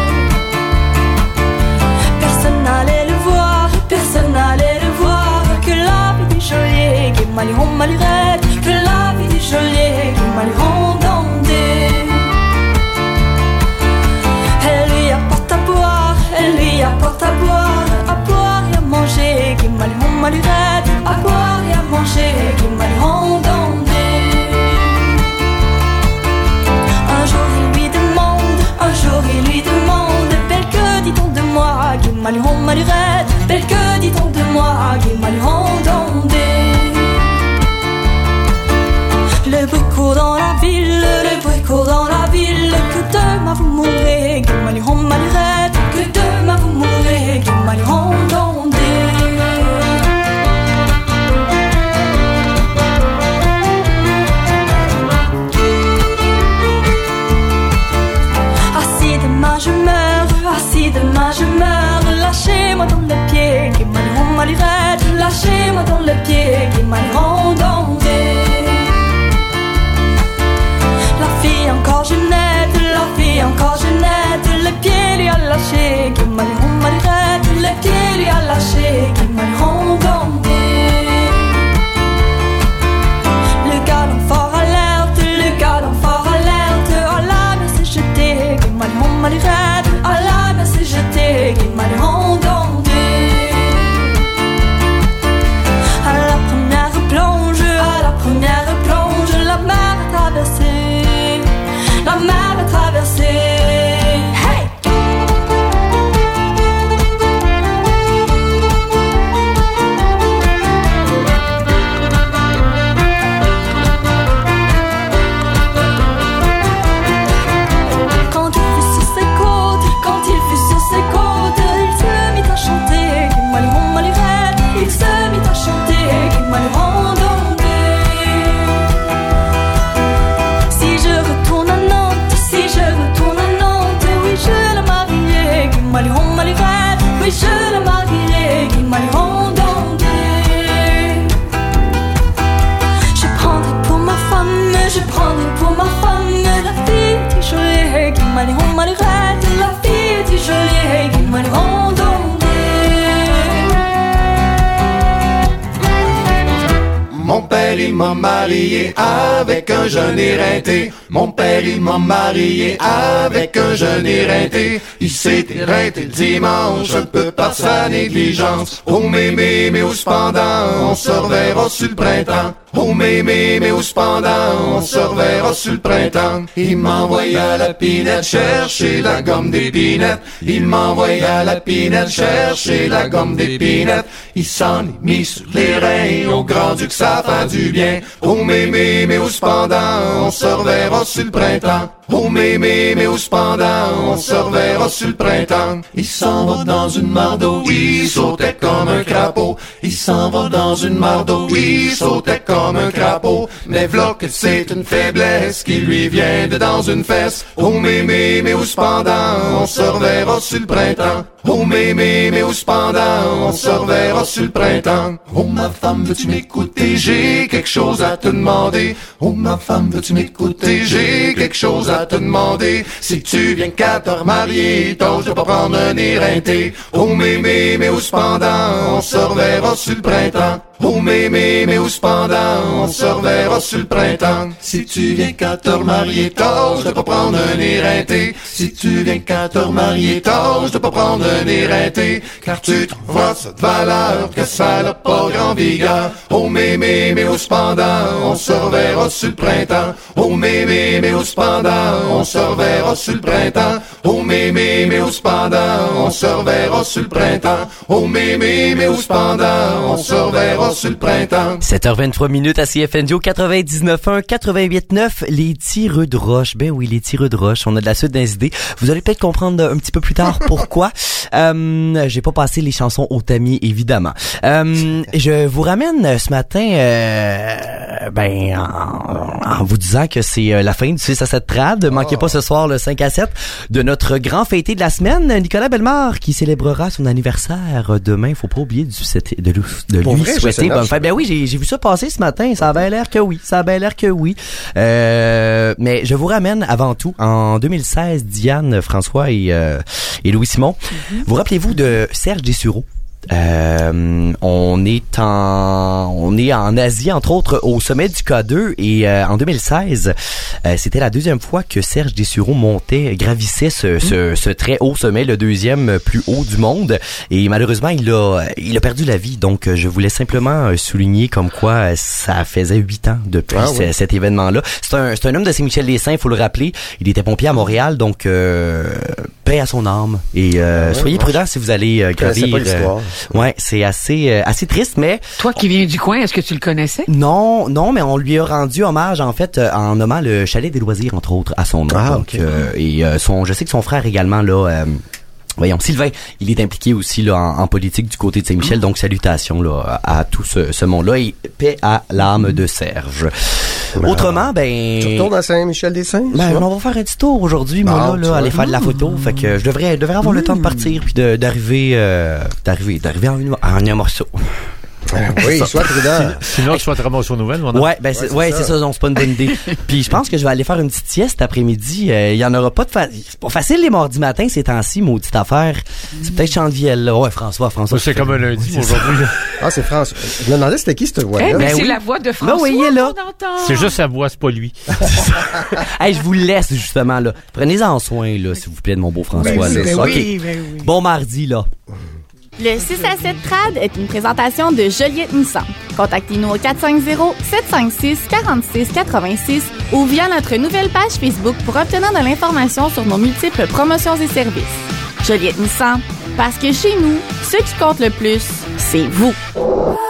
Personne n'allait le voir, personne n'allait le voir. Que la vie des geôliers qui maliront, malirette, que la vie des geôliers qui maliront dandés. Elle lui apporte à boire, elle lui apporte à boire, à boire et à manger qui maliront, malirette, à boire et à manger qui maliront dandés. Un jour il lui demande, belle que dit-on de moi, qui maliront, malirette, belle que dit-on de moi, qui maliront dandés. Le bruit court dans la ville, le bruit court dans la ville, que demain vous mourrez, qui maliront, malirette, que demain vous mourrez, qui maliront dandés. Je meurs, assis demain je meurs. Lâchez-moi dans les pieds qui maliront, malirette. Lâchez-moi dans les pieds qui maliront dandés. La fille encore jeunette, la fille encore jeunette, les pieds lui a lâché qui maliront, malirette. Les pieds lui a lâché qui maliront dandés. Le galant fort alerte, le galant fort alerte, à la mer s'est jeté qui maliront, malirette, à la mer s'est jeté qui maliront dandés. À la première plonge, à la première plonge, la mer a traversé, la mer a traversé. Hey! Maliront, malirette, oui je le marierai, qui maliront dandés. Je prendrai pour ma femme, je prendrai pour ma femme la fille du geôlier, qui maliront, malirette, la fille du geôlier, qui maliront dandés. Mon père il m'a marié avec un jeune éreinté. Mon père il m'a marié avec un jeune éreinté. Il s'est éreinté le dimanche un peu par sa négligence. Oh mémé, mais au cependant, on se reverra sur le printemps. Oh mémé, mais au cependant, on se reverra sur le printemps. Il m'envoyait à la pinette chercher la gomme d'épinettes. Il m'envoyait à la pinette chercher la gomme d'épinettes. Il s'en est mis sur les reins, au grand-duc ça fait du bien. Oh mémé, mais au cependant, on se reverra sur le printemps. Oh mémé, mais au cependant, on se reverra sur le printemps. Il s'en va dans une mare d'eau, il sautait comme un crapaud. Il s'en va dans une mare d'eau, il sautait comme un crapaud. Mais v'là que c'est une faiblesse qui lui vient de dans une fesse. Oh mémé, mais au cependant, on se reverra sur le printemps. Oh mémé, mais au cependant, on se reverra sur le printemps. Oh ma femme, veux-tu m'écouter? J'ai quelque chose à te demander. Oh ma femme, veux-tu m'écouter? J'ai quelque chose à te demander. Si tu viens qu'à te remarier, t'oses de pas prendre un éreinté. Oh mémé, mais au cependant, cependant, on se reverra sur le printemps. Oh mémé, mais où cependant, on se reverra sur le printemps. Si tu viens qu'à te remarier, tâche de pas prendre un éreinté. Si tu viens qu'à te remarier, tâche de pas prendre un éreinté. Car tu trouveras cette valeur que ça n'a pas grand vigueur. Oh mémé, mais où cependant, on se reverra sur le printemps. Oh mémé, mais où cependant, on se reverra sur le printemps. Oh mémé, mais où cependant, on se reverra sur le printemps. Oh mémé, mais où cependant, on se reverra sur le printemps. sept heures vingt-trois minutes à C F N J au quatre-vingt-dix-neuf un, quatre-vingt-huit neuf, les tireux de roche. Ben oui, les tireux de roche. On a de la suite des idées. Vous allez peut-être comprendre un petit peu plus tard pourquoi. euh, j'ai pas passé les chansons au tamis, évidemment. Euh, je vous ramène ce matin, euh, ben, en, en vous disant que c'est la fin du six à sept trad. Oh. Manquez pas ce soir le cinq à sept de notre grand fêté de la semaine, Nicolas Bellemare, qui célébrera son anniversaire demain. Faut pas oublier de, de, de, de lui vrai, souhaiter bonne fête. Ben oui, j'ai, j'ai vu ça passer ce matin. Ça a bien l'air que oui. Ça a bien l'air que oui. Euh, mais je vous ramène avant tout en deux mille seize, Diane, François et, euh, et Louis Simon. Mm-hmm. Vous rappelez-vous de Serge Dessureau? Euh, on est en on est en Asie, entre autres au sommet du K deux, et euh, en deux mille seize euh, c'était la deuxième fois que Serge Dessureau montait, gravissait ce, mmh. ce, ce très haut sommet, le deuxième plus haut du monde, et malheureusement il a il a perdu la vie. Donc je voulais simplement souligner comme quoi ça faisait huit ans depuis ah, c- oui. cet événement-là. C'est un c'est un homme de Saint-Michel-des-Saints, il faut le rappeler. Il était pompier à Montréal, donc euh, paix à son âme, et euh, ah, ouais, soyez prudents si vous allez euh, gravir. Ouais, c'est assez euh, assez triste, mais toi qui viens du coin, est-ce que tu le connaissais? Non, non, mais on lui a rendu hommage en fait euh, en nommant le Chalet des Loisirs entre autres à son nom. Ah, donc, okay. euh, et euh, son, je sais que son frère également là. Euh, Voyons, Sylvain, il est impliqué aussi là en, en politique du côté de Saint-Michel, mmh. donc salutations là à, à tout ce, ce monde-là et paix à l'âme mmh. de Serge. Ben, Autrement, ben... Tu retournes à Saint-Michel-des-Saints? Ben, on va faire un petit tour aujourd'hui, moi, ah, là, là aller faire de la photo. Fait que je devrais, devrais avoir mmh. le temps de partir puis de, d'arriver, euh, d'arriver, d'arriver en, une, en un morceau. Oui, soit prudent. Sinon, tu sois te ramasser aux nouvelles, mon Ouais, ben, c'est, ouais, c'est, ouais, ça. c'est ça, donc c'est pas une bonne idée. Puis je pense que je vais aller faire une petite sieste cet après-midi. Il euh, y en aura pas de fa... C'est pas facile les mardis matins, ces temps-ci, maudite affaire. C'est peut-être Chandevielle, là. Ouais, François, François. Ouais, c'est comme un lundi, aujourd'hui. Ah, c'est François. Je me demandais c'était qui cette voix-là. Eh, ben, ben c'est oui. la voix de François. Non, oui, il est là. C'est juste sa voix, c'est pas lui. Hey, je vous laisse, justement, là. Prenez-en soin, là, s'il vous plaît, de mon beau François, ben, là. Ben okay. oui, ben oui. Bon mardi, là. Le six à sept Trad est une présentation de Joliette Nissan. Contactez-nous au quatre cinq zéro, sept cinq six, quatre six huit six ou via notre nouvelle page Facebook pour obtenir de l'information sur nos multiples promotions et services. Joliette Nissan, parce que chez nous, ce qui compte le plus, c'est vous.